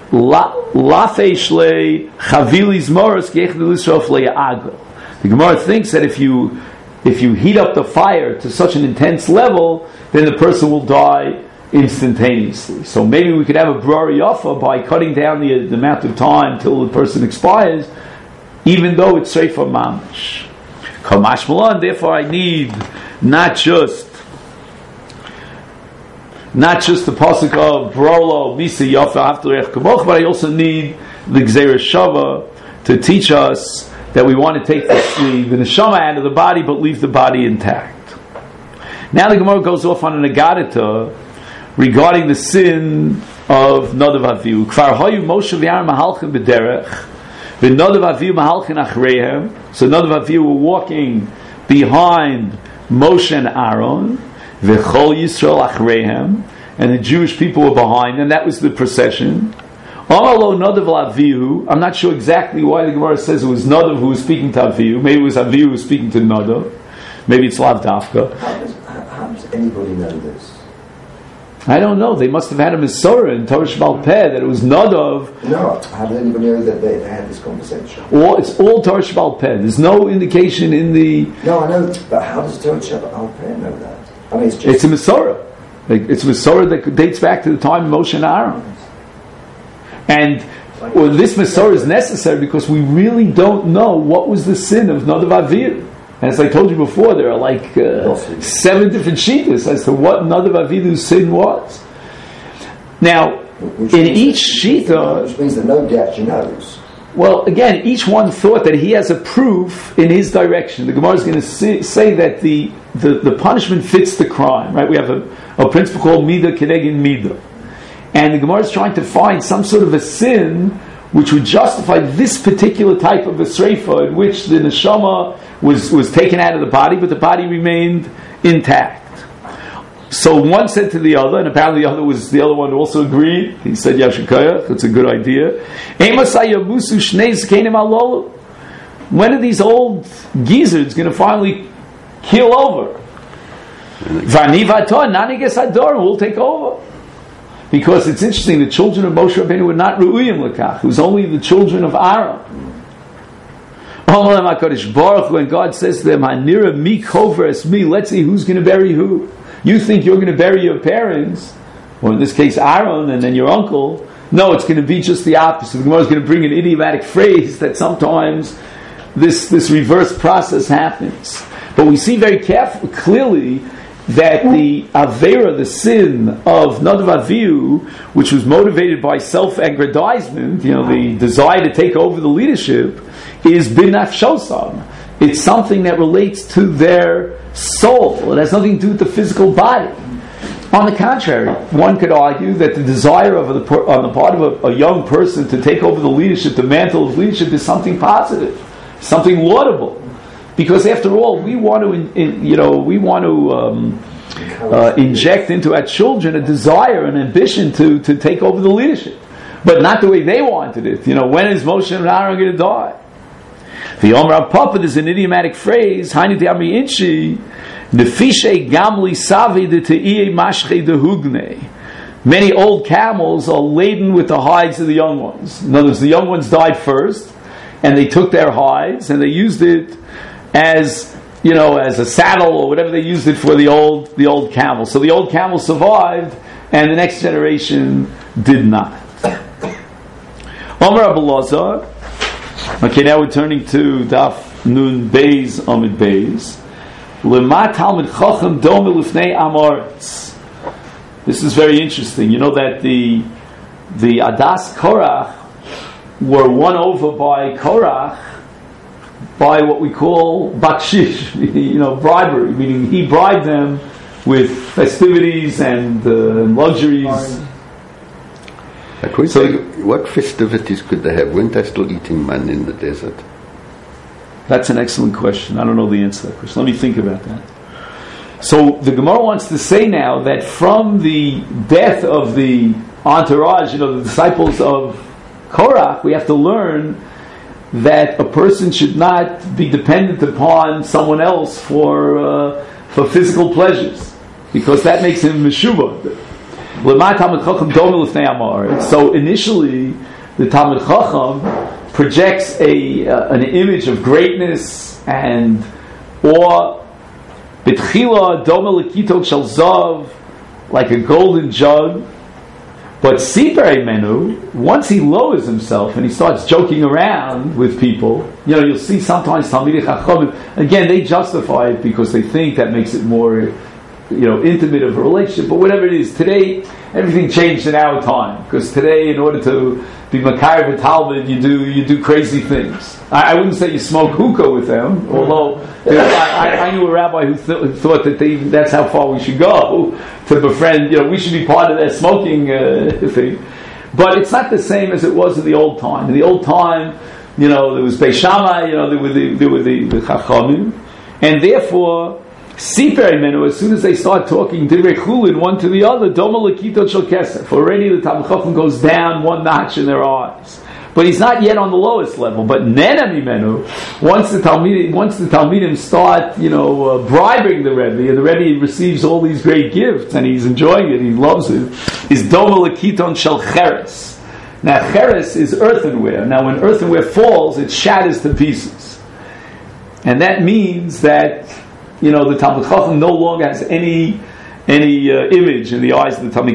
Lafeishle Chavilis Moros Gechdelisrof Le'agro. The Gemara thinks that if you heat up the fire to such an intense level, then the person will die instantaneously. So maybe we could have a Brari Yafa by cutting down the amount of time till the person expires, even though it's straight from Mamish. Kamash Malan, therefore I need not just the pasuk of Brolo Misa Yafa after Rech Kamoch, but I also need the Gzeira Shavuot to teach us that we want to take the neshama out of the body, but leave the body intact. Now the Gemara goes off on an agadita regarding the sin of Nadav Avihu. Kfar hayu Moshe v'Aaron mahalchin b'derech, v'Nadav Avihu mahalchin achreihem. So Nadav Avihu were walking behind Moshe and Aaron, v'chol Yisrael achreihem, and the Jewish people were behind, and that was the procession. Amalo Nadav Avihu. I'm not sure exactly why the Gemara says it was Nadav who was speaking to Avihu. Maybe it was Avihu who was speaking to Nadav. Maybe it's Lav Dafka. How does anybody know this? I don't know. They must have had a Mesorah in Torah Sheba'al Peh that it was Nadav. No, how does anybody know that they had this conversation? It's all Torah Sheba'al Peh. There's no indication in the... No, I know, but how does Torah Sheba'al Peh know that? I mean, it's a Mesorah. It's a Mesorah that dates back to the time of Moshe and Aaron. And this Mesorah is necessary because we really don't know what was the sin of Nadav Avihu. And as I told you before, there are like 7 different shittas as to what Nadav Avihu's sin was. Now, in each shita... Which means that nobody actually knows. Well, again, each one thought that he has a proof in his direction. The Gemara is going to say that the punishment fits the crime, right? We have a principle called Midah Kenegin Midah. And the Gemara is trying to find some sort of a sin which would justify this particular type of a sreifa in which the neshama was taken out of the body, but the body remained intact. So one said to the other, and apparently the other one also agreed. He said, Yashikaya, that's a good idea. When are these old geezers going to finally keel over? We'll take over. Because it's interesting, the children of Moshe Rabbeinu were not Ru'uyim Lekach. It was only the children of Aaron. When God says to them, Hanira mi kover es mi, let's see who's going to bury who. You think you're going to bury your parents, or in this case Aaron, and then your uncle. No, it's going to be just the opposite. The Gemara is going to bring an idiomatic phrase that sometimes this reverse process happens. But we see very clearly that the Avera, the sin of Nadav Avihu, which was motivated by self-aggrandizement, the desire to take over the leadership, is binafshosam. It's something that relates to their soul. It has nothing to do with the physical body. On the contrary, one could argue that the desire on the part of a young person to take over the leadership, the mantle of leadership, is something positive, something laudable. Because after all, we want to inject into our children a desire, an ambition to take over the leadership, but not the way they wanted it. When is Moshe and Aaron going to die? The Omer Papa is an idiomatic phrase. Hainu de'ami inchi nefishe gamli savi de te'iye mashche de hugne. Many old camels are laden with the hides of the young ones. In other words, the young ones died first, and they took their hides and they used it as a saddle or whatever they used it for the old camel. So the old camel survived, and the next generation did not. Omer Abelazar. Okay, now we're turning to Daf Nun Beis Amid Beis. Lema Talmid Chacham Dome Lifnei Amoritz. This is very interesting. You know that the Adas Korach were won over by Korach by what we call bakshish, bribery, meaning he bribed them with festivities and luxuries. So, what festivities could they have? Weren't they still eating man in the desert? That's an excellent question. I don't know the answer to that question. Let me think about that. So the Gemara wants to say now that from the death of the entourage, the disciples of Korach, we have to learn that a person should not be dependent upon someone else for physical pleasures, because that makes him meshubah. So initially, the Talmud Chacham projects an image of greatness and awe. B'tchila doma lekitok shel zav, like a golden jug. But siper menu, once he lowers himself and he starts joking around with people, you'll see sometimes Talmidei Chachamim, again, they justify it because they think that makes it more intimate of a relationship, but whatever it is, today everything changed in our time, because today, in order to be Makar v'Talmud, you do crazy things. I wouldn't say you smoke hookah with them, although I knew a rabbi who thought that that's how far we should go to befriend. We should be part of that smoking thing, but it's not the same as it was in the old time. In the old time, there was Beis Shammai, there were the Chachamim, and therefore, Siper Menu, as soon as they start talking Divrei Chulin one to the other, Doma Lekitot Shel Kesef. Already the Talmid Chacham goes down one notch in their eyes. But he's not yet on the lowest level. But Nena Mimenu, once the Talmidim start, bribing the Rebbe, and the Rebbe receives all these great gifts, and he's enjoying it, he loves it, is Doma Lekiton Shel Cheres. Now, Cheres is earthenware. Now, when earthenware falls, it shatters to pieces. And that means that the Talmud Chacham no longer has any image in the eyes of the Talmid.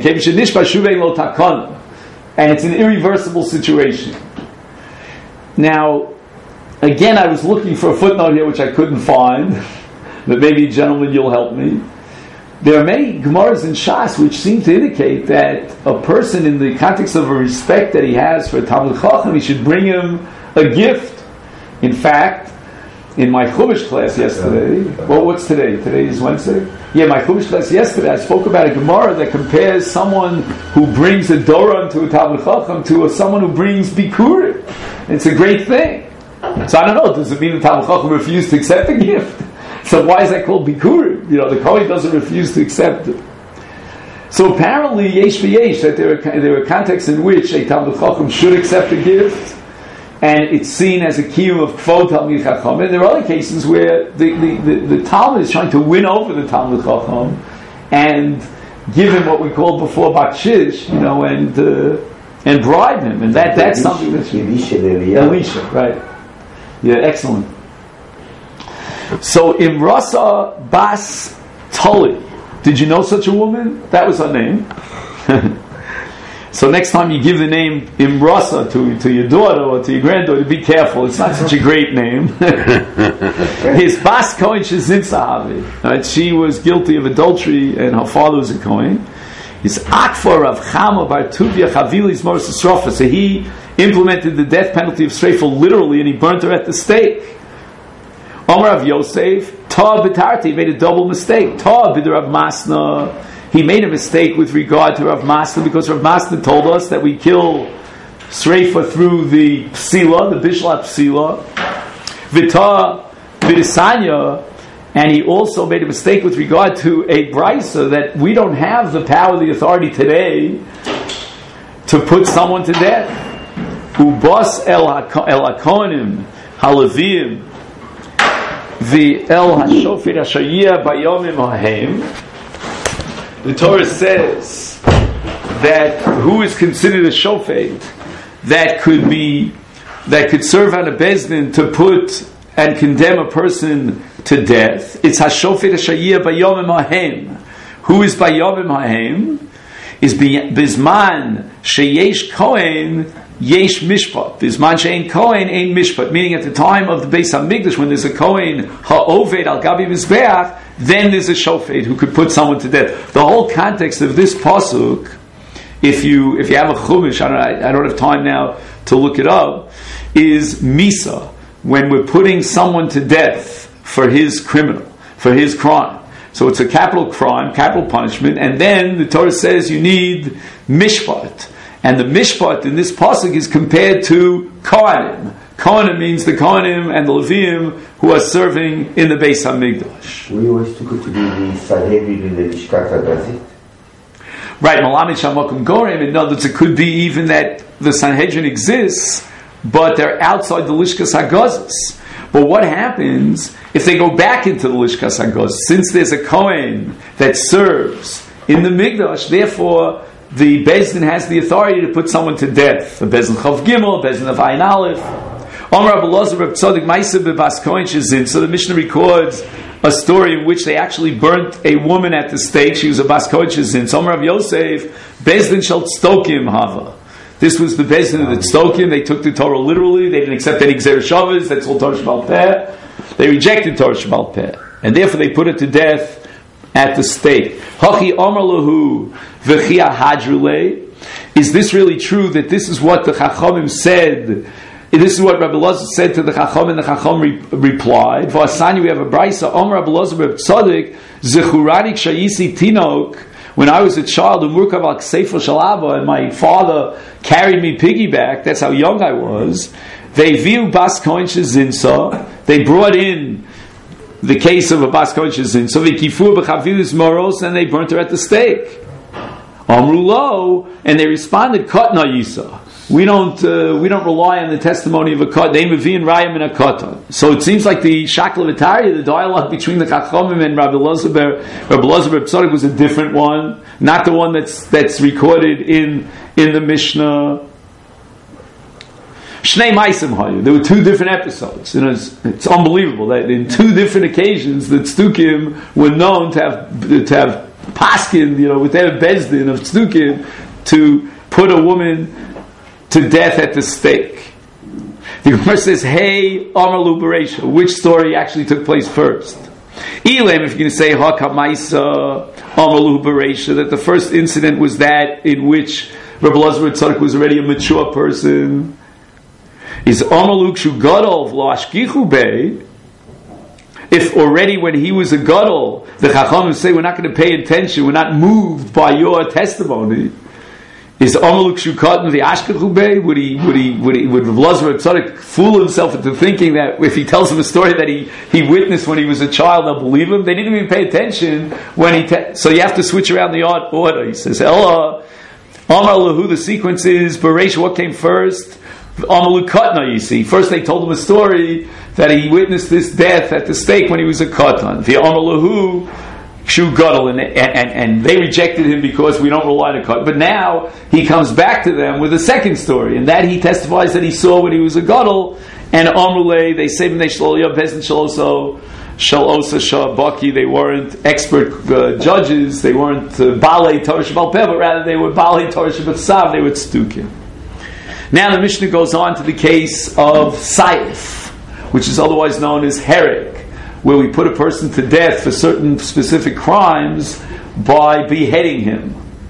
And it's an irreversible situation. Now, again, I was looking for a footnote here which I couldn't find, but maybe, gentlemen, you'll help me. There are many Gemaras in Shas which seem to indicate that a person, in the context of a respect that he has for a Talmid Chacham, he should bring him a gift. In fact, in my Chumash class yesterday, what's today? Today is Wednesday? Yeah, my Chumash class yesterday, I spoke about a Gemara that compares someone who brings a Doron to a Talmid Chacham to someone who brings Bikurim. It's a great thing. So I don't know, does it mean the Talmid Chacham refused to accept the gift? So why is that called Bikurim? The Kohen doesn't refuse to accept it. So apparently, yesh v'yesh, that there are contexts in which a Talmid Chacham should accept a gift, and it's seen as a kiyum of Kvod Talmid Chacham. And there are other cases where the Talmud is trying to win over the Talmid Chacham and give him what we called before bakshish, and bribe him. And that's something that's Elisha, right? Yeah, excellent. So Imrasa Bas Toli, did you know such a woman? That was her name. So next time you give the name Imrasa to your daughter or to your granddaughter, be careful. It's not such a great name. His Bas Kohen Shezinsa, right? She was guilty of adultery, and her father was a Kohen. His Akfor of Chama Bar Tuvia Chavilis Moris Srofa. So he implemented the death penalty of Sreifa literally, and he burnt her at the stake. Omar of Yosef, Ta B'tarti, made a double mistake. Ta B'der Rav Masna. He made a mistake with regard to Rav Masna, because Rav Masna told us that we kill Sreifa through the Psila, the Bishlat Psila, Vita B'Isanya, and he also made a mistake with regard to a Brisa that we don't have the power, the authority today to put someone to death. Ubas el hakonim halavim the el hashofir hashayia bayomim hahem. The Torah says that who is considered a shofet that could serve on a bezdin to put and condemn a person to death. It's hashofet hashayia bayomim hahem. Who is bayomim hahem? Is bizman sheyesh kohen yesh mishpat. Bizman she'ein kohen ein mishpat. Meaning at the time of the Beis Hamikdash, when there's a kohen ha'oved al gabi mizbeach, then there's a shofet who could put someone to death. The whole context of this pasuk, if you have a chumash, I don't have time now to look it up, is misa, when we're putting someone to death for his crime. So it's a capital crime, capital punishment, and then the Torah says you need mishpat. And the mishpat in this pasuk is compared to kohanim. Kohanim means the Kohanim and the Leviim who are serving in the Beis Hamikdash. We always took it to be the Sanhedrin in the Lishkat HaGazit. Right, Malamid Shamakum Gorem. In other words, it could be even that the Sanhedrin exists, but they're outside the Lishkas HaGazis. But what happens if they go back into the Lishkas HaGazis? Since there's a Kohen that serves in the Mikdash, therefore the Bezdin has the authority to put someone to death. The Bezdin Chav Gimel, Bezdin of Ayin Aleph. Omar Rabbi Elazar Reb Tzadik Ma'aseh b'Bas Kohen Shezin. So the Mishnah records a story in which they actually burnt a woman at the stake. She was a Bas Kohen Shezin. So Omar Rabbi Yosef, Bezdin shel Tztokim Hava. This was the Bezdin of the Tztokim. They took the Torah literally. They didn't accept any Gzer Shavas. That's all Torah Shebal Peh. They rejected Torah Shebal Peh. And therefore they put it to death at the stake. Hachi Omar Lahu v'chia Hadrulei. Is this really true that this is what the Chachamim said? This is what Rabbi Elazar said to the Chacham, and the Chacham replied. V'asani, we have a brisa. Omar Rabbi Elazar Reb Tzadik zechurani kshayisi tinok. When I was a child, umurkav al kseifa shalaba, and my father carried me piggyback. That's how young I was. They viewed Bas Kohen Shezinsa. They brought in the case of a Bas Kohen Shezinsa. V'kifu b'chavilis moros, and they burnt her at the stake. Amrulo, and they responded, Katna Yisa. We don't rely on the testimony of a kat. They mevin rayim in a katan. So it seems like the Shakla V'Tarya, the dialogue between the Chachamim and Rabbi Elazar Reb Tzadik was a different one, not the one that's recorded in the Mishnah. Shnei Maisim Hayu. There were two different episodes. It's unbelievable that in two different occasions the Tzdukim were known to have paskin, with their bezdin of Tzdukim, to put a woman to death at the stake. The Gemara says, "Hey, Amar Lu Bereisha." Which story actually took place first? Elam, if you're going to say Hakamaisa Amar Lu Bereisha, that the first incident was that in which Rabbi Elazar Tzadok was already a mature person. Is Amar Lu Kshu Gadol Lo Ashkichu Bei? If already when he was a gadol, the Chachamim say we're not going to pay attention, we're not moved by your testimony. Is Amaluk Shukatan the Ashkachu Bey? Would Rav Elazar Tzadok fool himself into thinking that if he tells him a story that he witnessed when he was a child, they'll believe him? They didn't even pay attention when so you have to switch around the order. He says, Ella, Amar Lahu, the sequence is, Beresh, what came first? Amaluk Katna, you see. First they told him a story that he witnessed this death at the stake when he was a Katan. The Amar Lahu, Shu Gadol, and they rejected him because we don't rely on a cut. But now he comes back to them with a second story, and that he testifies that he saw when he was a Gadol. And Amrulay, they say B'nei Shloya Bezin Shaloso Shal Osa Shah Baki, they weren't expert judges, they weren't Balei Torah Shebal Peh, but rather they were Balei Torah Shebal they were Tztukim. Now the Mishnah goes on to the case of Saif, which is otherwise known as Herek, where we put a person to death for certain specific crimes by beheading him.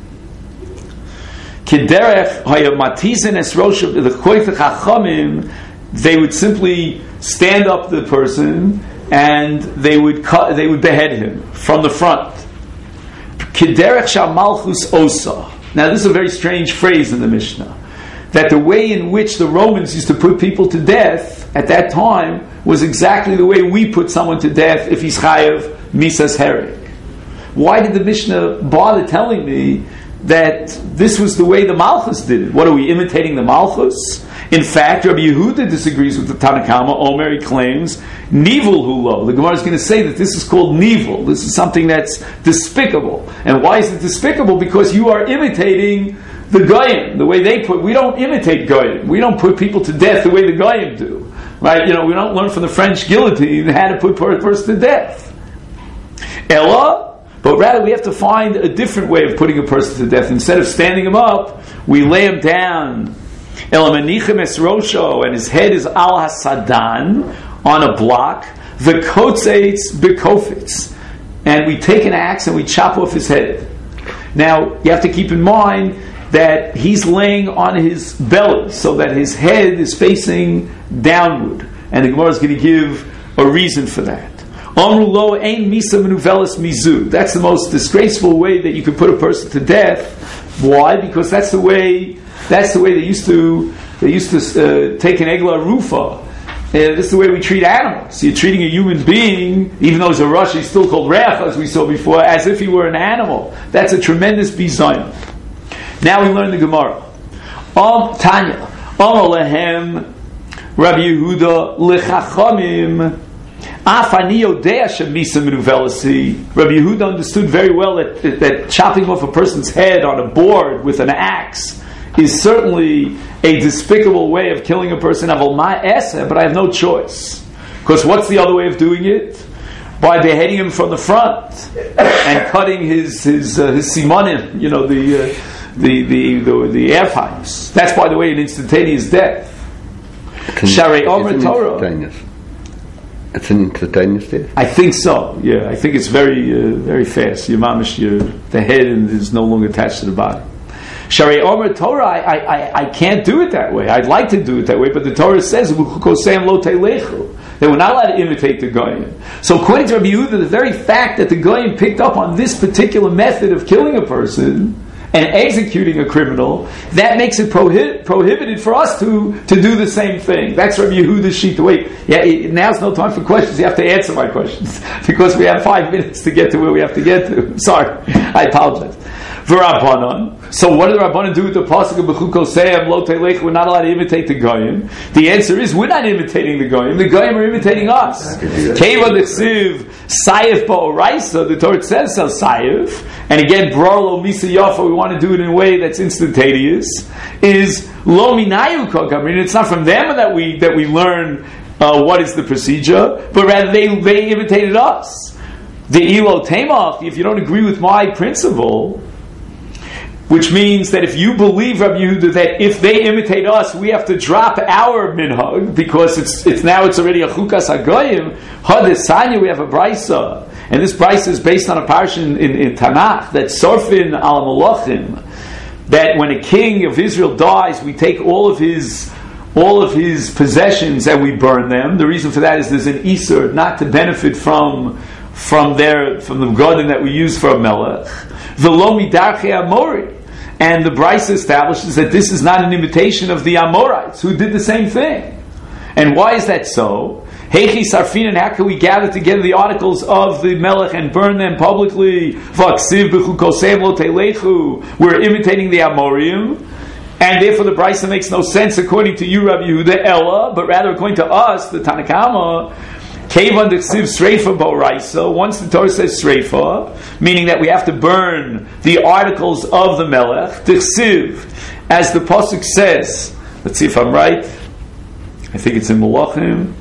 Kiderech Hayamatizen Es Rosh the Koyth Chachamim, they would simply stand up the person and they would behead him from the front. Kiderech Shal Malchus Osa. Now this is a very strange phrase in the Mishnah, that the way in which the Romans used to put people to death at that time was exactly the way we put someone to death if he's chayav misas herek. Why did the Mishnah bother telling me that this was the way the Malchus did it? What, are we imitating the Malchus? In fact, Rabbi Yehuda disagrees with the Tanakama. Omer, he claims nivul hulo. The Gemara is going to say that this is called nivul. This is something that's despicable. And why is it despicable? Because you are imitating the Goyim, the way they put. We don't imitate Goyim. We don't put people to death the way the Goyim do. Right? We don't learn from the French guillotine how to put a person to death. Ella, but rather we have to find a different way of putting a person to death. Instead of standing him up, we lay him down. Ela menichem es rosho, and his head is al hasadan, on a block. The kotzeitz bekofitz, and we take an axe and we chop off his head. Now you have to keep in mind that he's laying on his belly, so that his head is facing downward. And the Gemara is going to give a reason for that. Amru lo ein misa menuvelis mizu. That's the most disgraceful way that you could put a person to death. Why? Because that's the way they used to take an egla rufa. This is the way we treat animals. So you're treating a human being, even though he's a Rush, he's still called Reach, as we saw before, as if he were an animal. That's a tremendous bizayon. Now we learn the Gemara. Tanya, Lehem, Rabbi Yehuda, Lechachamim, Afani Yodea Shemisa Menuvelasi. Rabbi Yehuda understood very well that chopping off a person's head on a board with an axe is certainly a despicable way of killing a person. But I have no choice. Because what's the other way of doing it? By beheading him from the front and cutting his simanim, the air pipes. That's, by the way, an instantaneous death. Sharei Omer Torah. It's an instantaneous death? I think so, yeah. I think it's very very fast. The head is no longer attached to the body. Sharei Omer Torah, I can't do it that way. I'd like to do it that way, but the Torah says that we're not allowed to imitate the Goyim. So according to Rabbi Yehuda, the very fact that the Goyim picked up on this particular method of killing a person and executing a criminal, that makes it prohibited for us to do the same thing. That's Rabbi Yehuda's sheet. Wait, now's no time for questions. You have to answer my questions because we have 5 minutes to get to where we have to get to. Sorry, I apologize. V'Rabbanan. So what do the Rabbanan do with the pasuk of B'chuko Seim Lo Teilech? We're not allowed to imitate the Goyim. The answer is we're not imitating the Goyim. The Goyim are imitating us. Keva D'Chsiv Sayif Ba'oraisa. The Torah says so Sayif. And again, Brolo Misa Yafa. We want to do it in a way that's instantaneous. Is Lo Minayu Kokam. I mean, it's not from them that we learn what is the procedure, but rather they imitated us. The Ilo Temach. If you don't agree with my principle, which means that if you believe, Rabbi Yehuda, that if they imitate us, we have to drop our minhag because it's already a chukas hagoyim. Hadesanya, we have a brisa, and this brisa is based on a parsha in Tanakh that Sorfin al Malachim, that when a king of Israel dies, we take all of his possessions and we burn them. The reason for that is there's an isur not to benefit from the garden that we use for a melech. V'lo midarchei Amori. And the Brisa establishes that this is not an imitation of the Amorites who did the same thing. And why is that so? Heichi sarfin, and how can we gather together the articles of the melech and burn them publicly? V'aksiv b'chukoseim lo teilechu. We're imitating the Amorim. And therefore the Brisa makes no sense according to you, Rabbi Yehuda, Ella, but rather according to us, the Tanakama, Kevan D'Chsiv Sreifa Ba'oraisa. Once the Torah says Sreifa, meaning that we have to burn the articles of the Melech, D'Chsiv, as the pasuk says. Let's see if I'm right. I think it's in Malachim.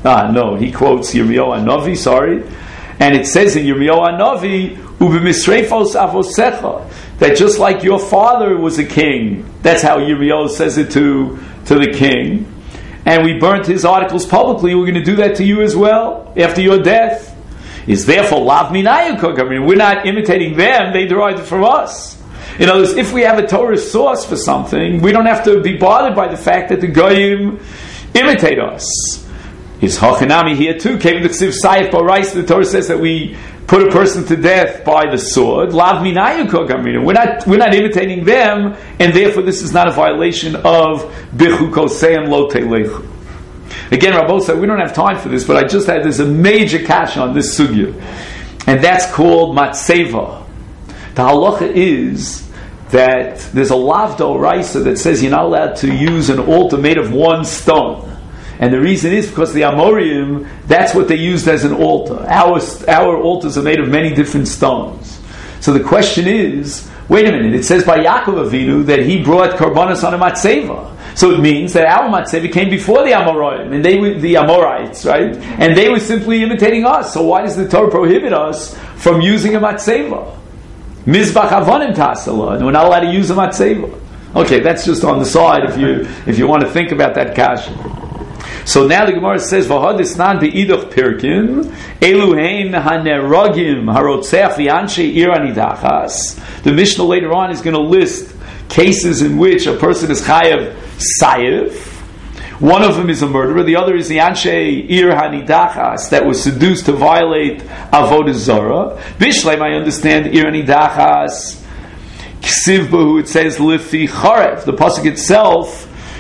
No, he quotes Yirmiyahu Hanavi, sorry. And it says in Yirmiyahu Hanavi, U'b'misreifos avosecha, that just like your father was a king, that's how Yirmiyahu says it to the king, and we burnt his articles publicly, we're going to do that to you as well, after your death. Is therefore lav minayukok. I mean, we're not imitating them, they derived it from us. In other words, if we have a Torah source for something, we don't have to be bothered by the fact that the Goyim imitate us. Is Hachanami here too? Came the Ksiv Sayif Barais, the Torah says that we put a person to death by the sword. Lav minayukok. I mean, we're not imitating them, and therefore this is not a violation of Bichu Koseim Lo Telechu. Again, Rabbi said we don't have time for this, but I just had there's a major kasha on this sugya, and that's called matseva. The halacha is that there's a lav d'oraisa that says you're not allowed to use an altar made of one stone. And the reason is because the Amorim, that's what they used as an altar. Our altars are made of many different stones. So the question is, wait a minute, it says by Yaakov Avinu that he brought korbanos on a matzeva. So it means that our matzeva came before the Amorim, and they were the Amorites, right? And they were simply imitating us. So why does the Torah prohibit us from using a matzeva? Mizbach avonim tasala, and we're not allowed to use a matzeva. Okay, that's just on the side if you want to think about that kasha. So now the Gemara says, "V'hadisnan be'iduch pirkin eluhein hanerogim harotzeach v'anshe ir anidachas." The Mishnah later on is going to list cases in which a person is chayav sayif. One of them is a murderer. The other is the anshe ir hanidachas that was seduced to violate avodah zarah. Bishleim, I understand ir hanidachas ksiv bahu. It says lifi charev. The pasuk itself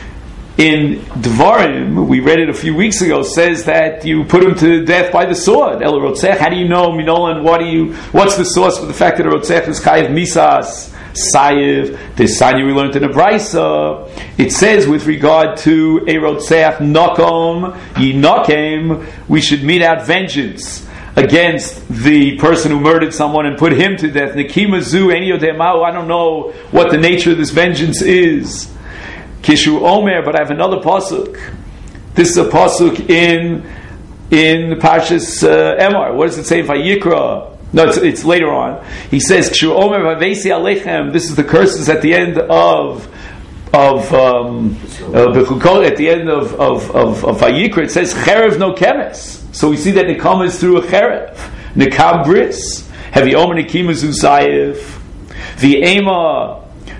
in Dvarim, we read it a few weeks ago, says that you put him to death by the sword. El rotzech. How do you know minolan? What's the source for the fact that a rotzech is chayav misas? Sayiv, the Sanya we learned in a Brisa, it says with regard to a Rotzeach Nokom, Yinokem, we should mete out vengeance against the person who murdered someone and put him to death. Nikimazu, Eniyodemau, I don't know what the nature of this vengeance is. Kishu Omer, but I have another pasuk. This is a pasuk in Parshas Emor. What does it say? Vayikra. No, it's later on. He says, "Kshu Omer v'veisi alechem." This is the curses at the end of Bechukot, at the end of Vayikra. It says, "Cherev no kemes." So we see that Nekam is through a cherev. Nekam bris. Hevi Omer Nekimazu Zayiv. V'ema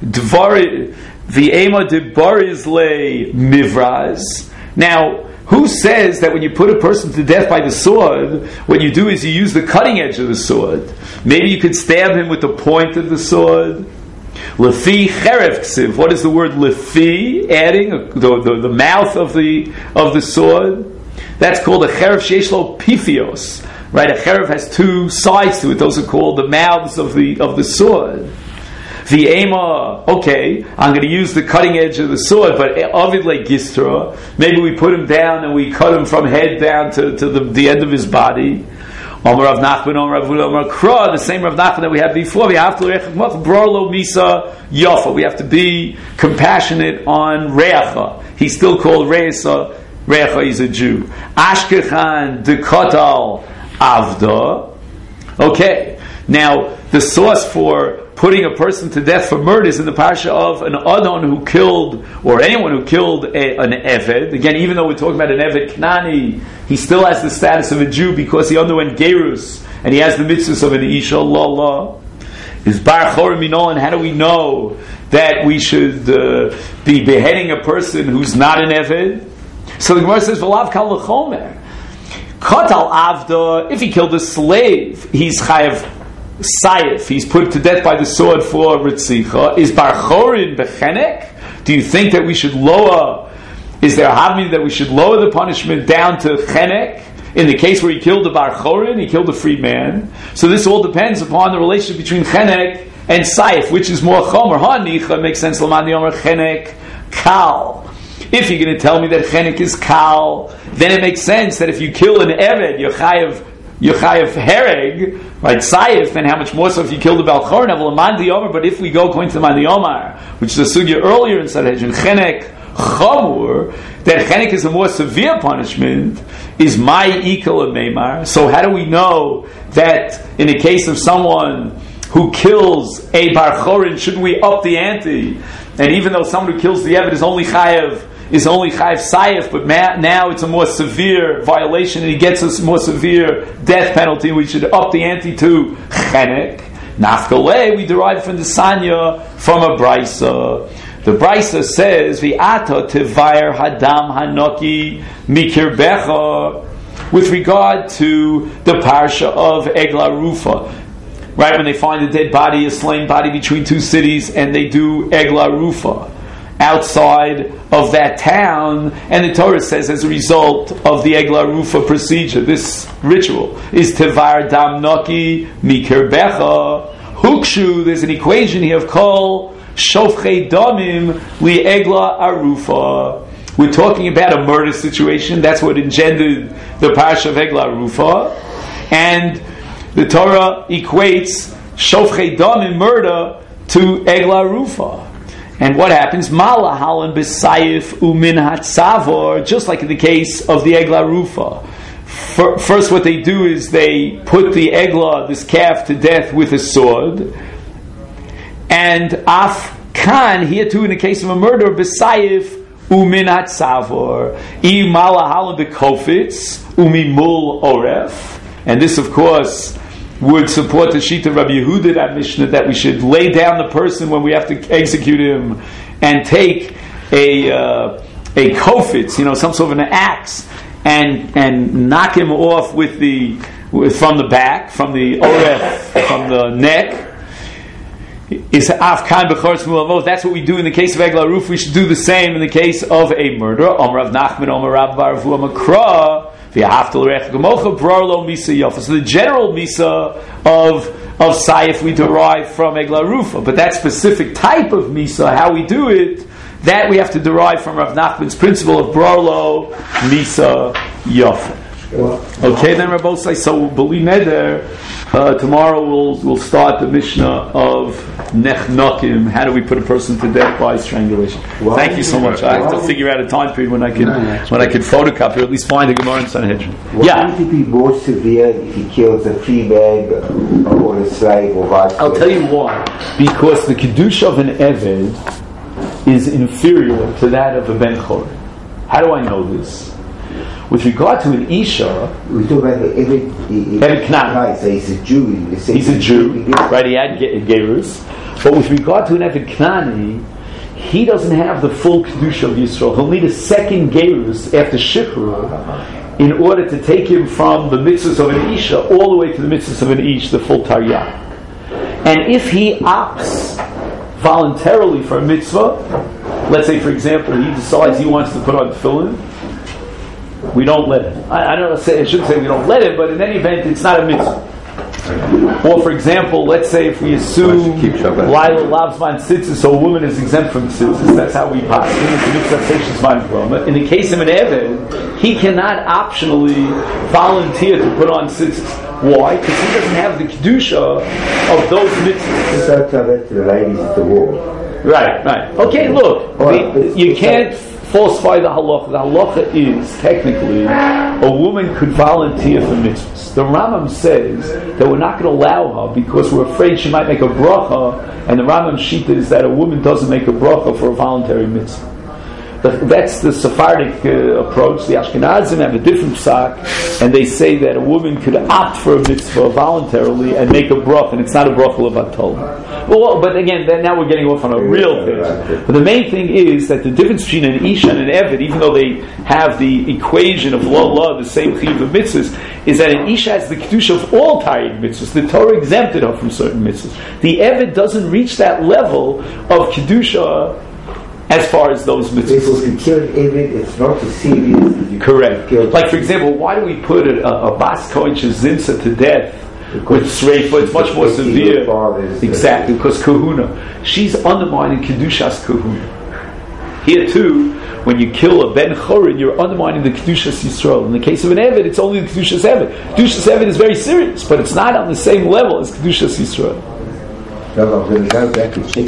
debarizle mivraz. Now, who says that when you put a person to death by the sword, what you do is you use the cutting edge of the sword? Maybe you could stab him with the point of the sword. Lefi cherev ksiv. What is the word lefi? Adding the mouth of the sword. That's called a cherev sheishlo pifios. Right? A cherev has two sides to it. Those are called the mouths of the sword. The ema, okay, I'm going to use the cutting edge of the sword, but avid like gistra, maybe we put him down and we cut him from head down to the end of his body. Omer Rav Nachman, Omer Rav Hula, Omer Kra, the same Rav Nachman that we had before. We have to brolo misa yafa. We have to be compassionate on reacha. He's still called reisa. Reacha, he's a Jew. Ashkechan dekotal avda. Okay, now the source for putting a person to death for murder is in the parsha of an Adon who killed, or anyone who killed an Eved. Again, even though we're talking about an Eved Knani, he still has the status of a Jew because he underwent Gerus, and he has the mitzvahs of an Isha Allah. Is Bar Chorim Minol, and how do we know that we should be beheading a person who's not an Eved? So the Gemara says, V'lav kal l'chomer. Kotal Avda, if he killed a slave, he's chayav Sayif, he's put to death by the sword for Ritzicha. Is Bar Chorin Bechenek? Do you think that we should lower, is there a havmina that we should lower the punishment down to Chenek? In the case where he killed the Bar Chorin, he killed a free man. So this all depends upon the relationship between Chenek and Sayif, which is more Chomer. Ha'nicha makes sense, Lamani Omer Chenek Kal. If you're going to tell me that Chenek is Kal, then it makes sense that if you kill an Eved, you're chayav hereg, right? Sayif, then how much more so if you kill the Baal Chorin? But if we go according to the Mandi Omar, which is a sugya earlier in Sanhedrin, Chenek chamur, that chenek is a more severe punishment, is my ikal meimar. So how do we know that in the case of someone who kills a bar chorin, shouldn't we up the ante? And even though someone who kills the eved is only chayav sayif, but now it's a more severe violation and he gets a more severe death penalty, we should up the ante to chenek. Nafkale, we derive from the Sanya from a Brisa. The Brisa says, V'ata tevayer hadam hanoki mikirbecha, with regard to the parsha of Egla Rufa. Right, when they find a dead body, a slain body between two cities, and they do Egla Rufa outside of that town, and the Torah says as a result of the Egla Rufa procedure, this ritual is Tevar Dam Noki Mikirbecha Hukshu. There's an equation here of Kol Shofchei Damim Li Egla Arufa. We're talking about a murder situation. That's what engendered the parsha of Egla Arufa, and the Torah equates Shofchei Damim, murder, to Egla Arufa. And what happens? Mala halan b'sayif umin hatzavor, just like in the case of the Egla Rufa. First, what they do is they put the Egla, this calf, to death with a sword. And af kan, here too in the case of a murder, b'sayif umin hatzavor. I mala halan b'kofitz umimul oref. And this, of course, would support the Shita Rabbi Yehuda, that Mishnah, that we should lay down the person when we have to execute him and take a kofitz, some sort of an axe, and knock him off from the back, from the oref, from the neck. Is afkan b'chorz mulavot. That's what we do in the case of Egla Ruf. We should do the same in the case of a murder. Omer Rav Nachman, Omer Rav Bar Avu Amakra. So the general misa of Saif we derive from Egla Rufa, but that specific type of misa, how we do it, that we have to derive from Rav Nachman's principle of Brarlo Misa Yofa. Okay, then Rabbosai, so B'li Neder, tomorrow we'll start the Mishnah of Nechnokim. How do we put a person to death by strangulation? Thank you so much. I have to figure out a time period when I can photocopy or at least find a Gemara in Sanhedrin. Why would it be more severe if he kills a free man or a slave or vice versa? I'll tell you why. Because the Kedusha of an Eved is inferior to that of a Ben Chor. How do I know this? With regard to an Isha, we talk about the Eved Knan. Right, so he's a Jew. He's a Jew, right? He had Gerus. But with regard to an Eved Knani, he doesn't have the full Kedusha of Yisrael. He'll need a second Gerus after Shichrur in order to take him from the mitzvahs of an Isha all the way to the mitzvahs of an Ish, the full Taryah. And if he opts voluntarily for a mitzvah, let's say, for example, he decides he wants to put on tefillin, we don't let him. I shouldn't say we don't let him, but in any event, it's not a mitzvah. Or, for example, let's say if we assume Laila loves man tzitzis, so a woman is exempt from tzitzis, that's how we pass. In the case of an Eved, he cannot optionally volunteer to put on tzitzis. Why? Because he doesn't have the kedusha of those mitzvahs. So tell that to the ladies at the wall. Right. Okay, look, you can't falsify the halacha. The halacha is, technically, a woman could volunteer for mitzvahs. The Rambam says that we're not going to allow her because we're afraid she might make a bracha, and the Rambam's shita is that a woman doesn't make a bracha for a voluntary mitzvah. That's the Sephardic approach. The Ashkenazim have a different psak, and they say that a woman could opt for a mitzvah voluntarily and make a bracha, and it's not a bracha levatol. Well, but again, now we're getting off on a real thing. But the main thing is that the difference between an Isha and an Eved, even though they have the equation of law, the same chiyuv of mitzvahs, is that an Isha has the kedusha of all Taryag mitzvahs. The Torah exempted her from certain mitzvahs. The Eved doesn't reach that level of kedusha as far as those mitzvahs. If you kill an Eved, it's not as serious. Correct. Like, for example, why do we put a Bas Kohen Shezimsa to death with Sreifa? It's much more severe. Exactly, because Kahuna. She's undermining Kedushas Kahuna. Here too, when you kill a Ben Chorin, you're undermining the Kedushas Yisrael. In the case of an Eved, it's only the Kedushas Eved. Kedushas Eved is very serious, but it's not on the same level as Kedushas Yisrael. No, I'm going to go back and check.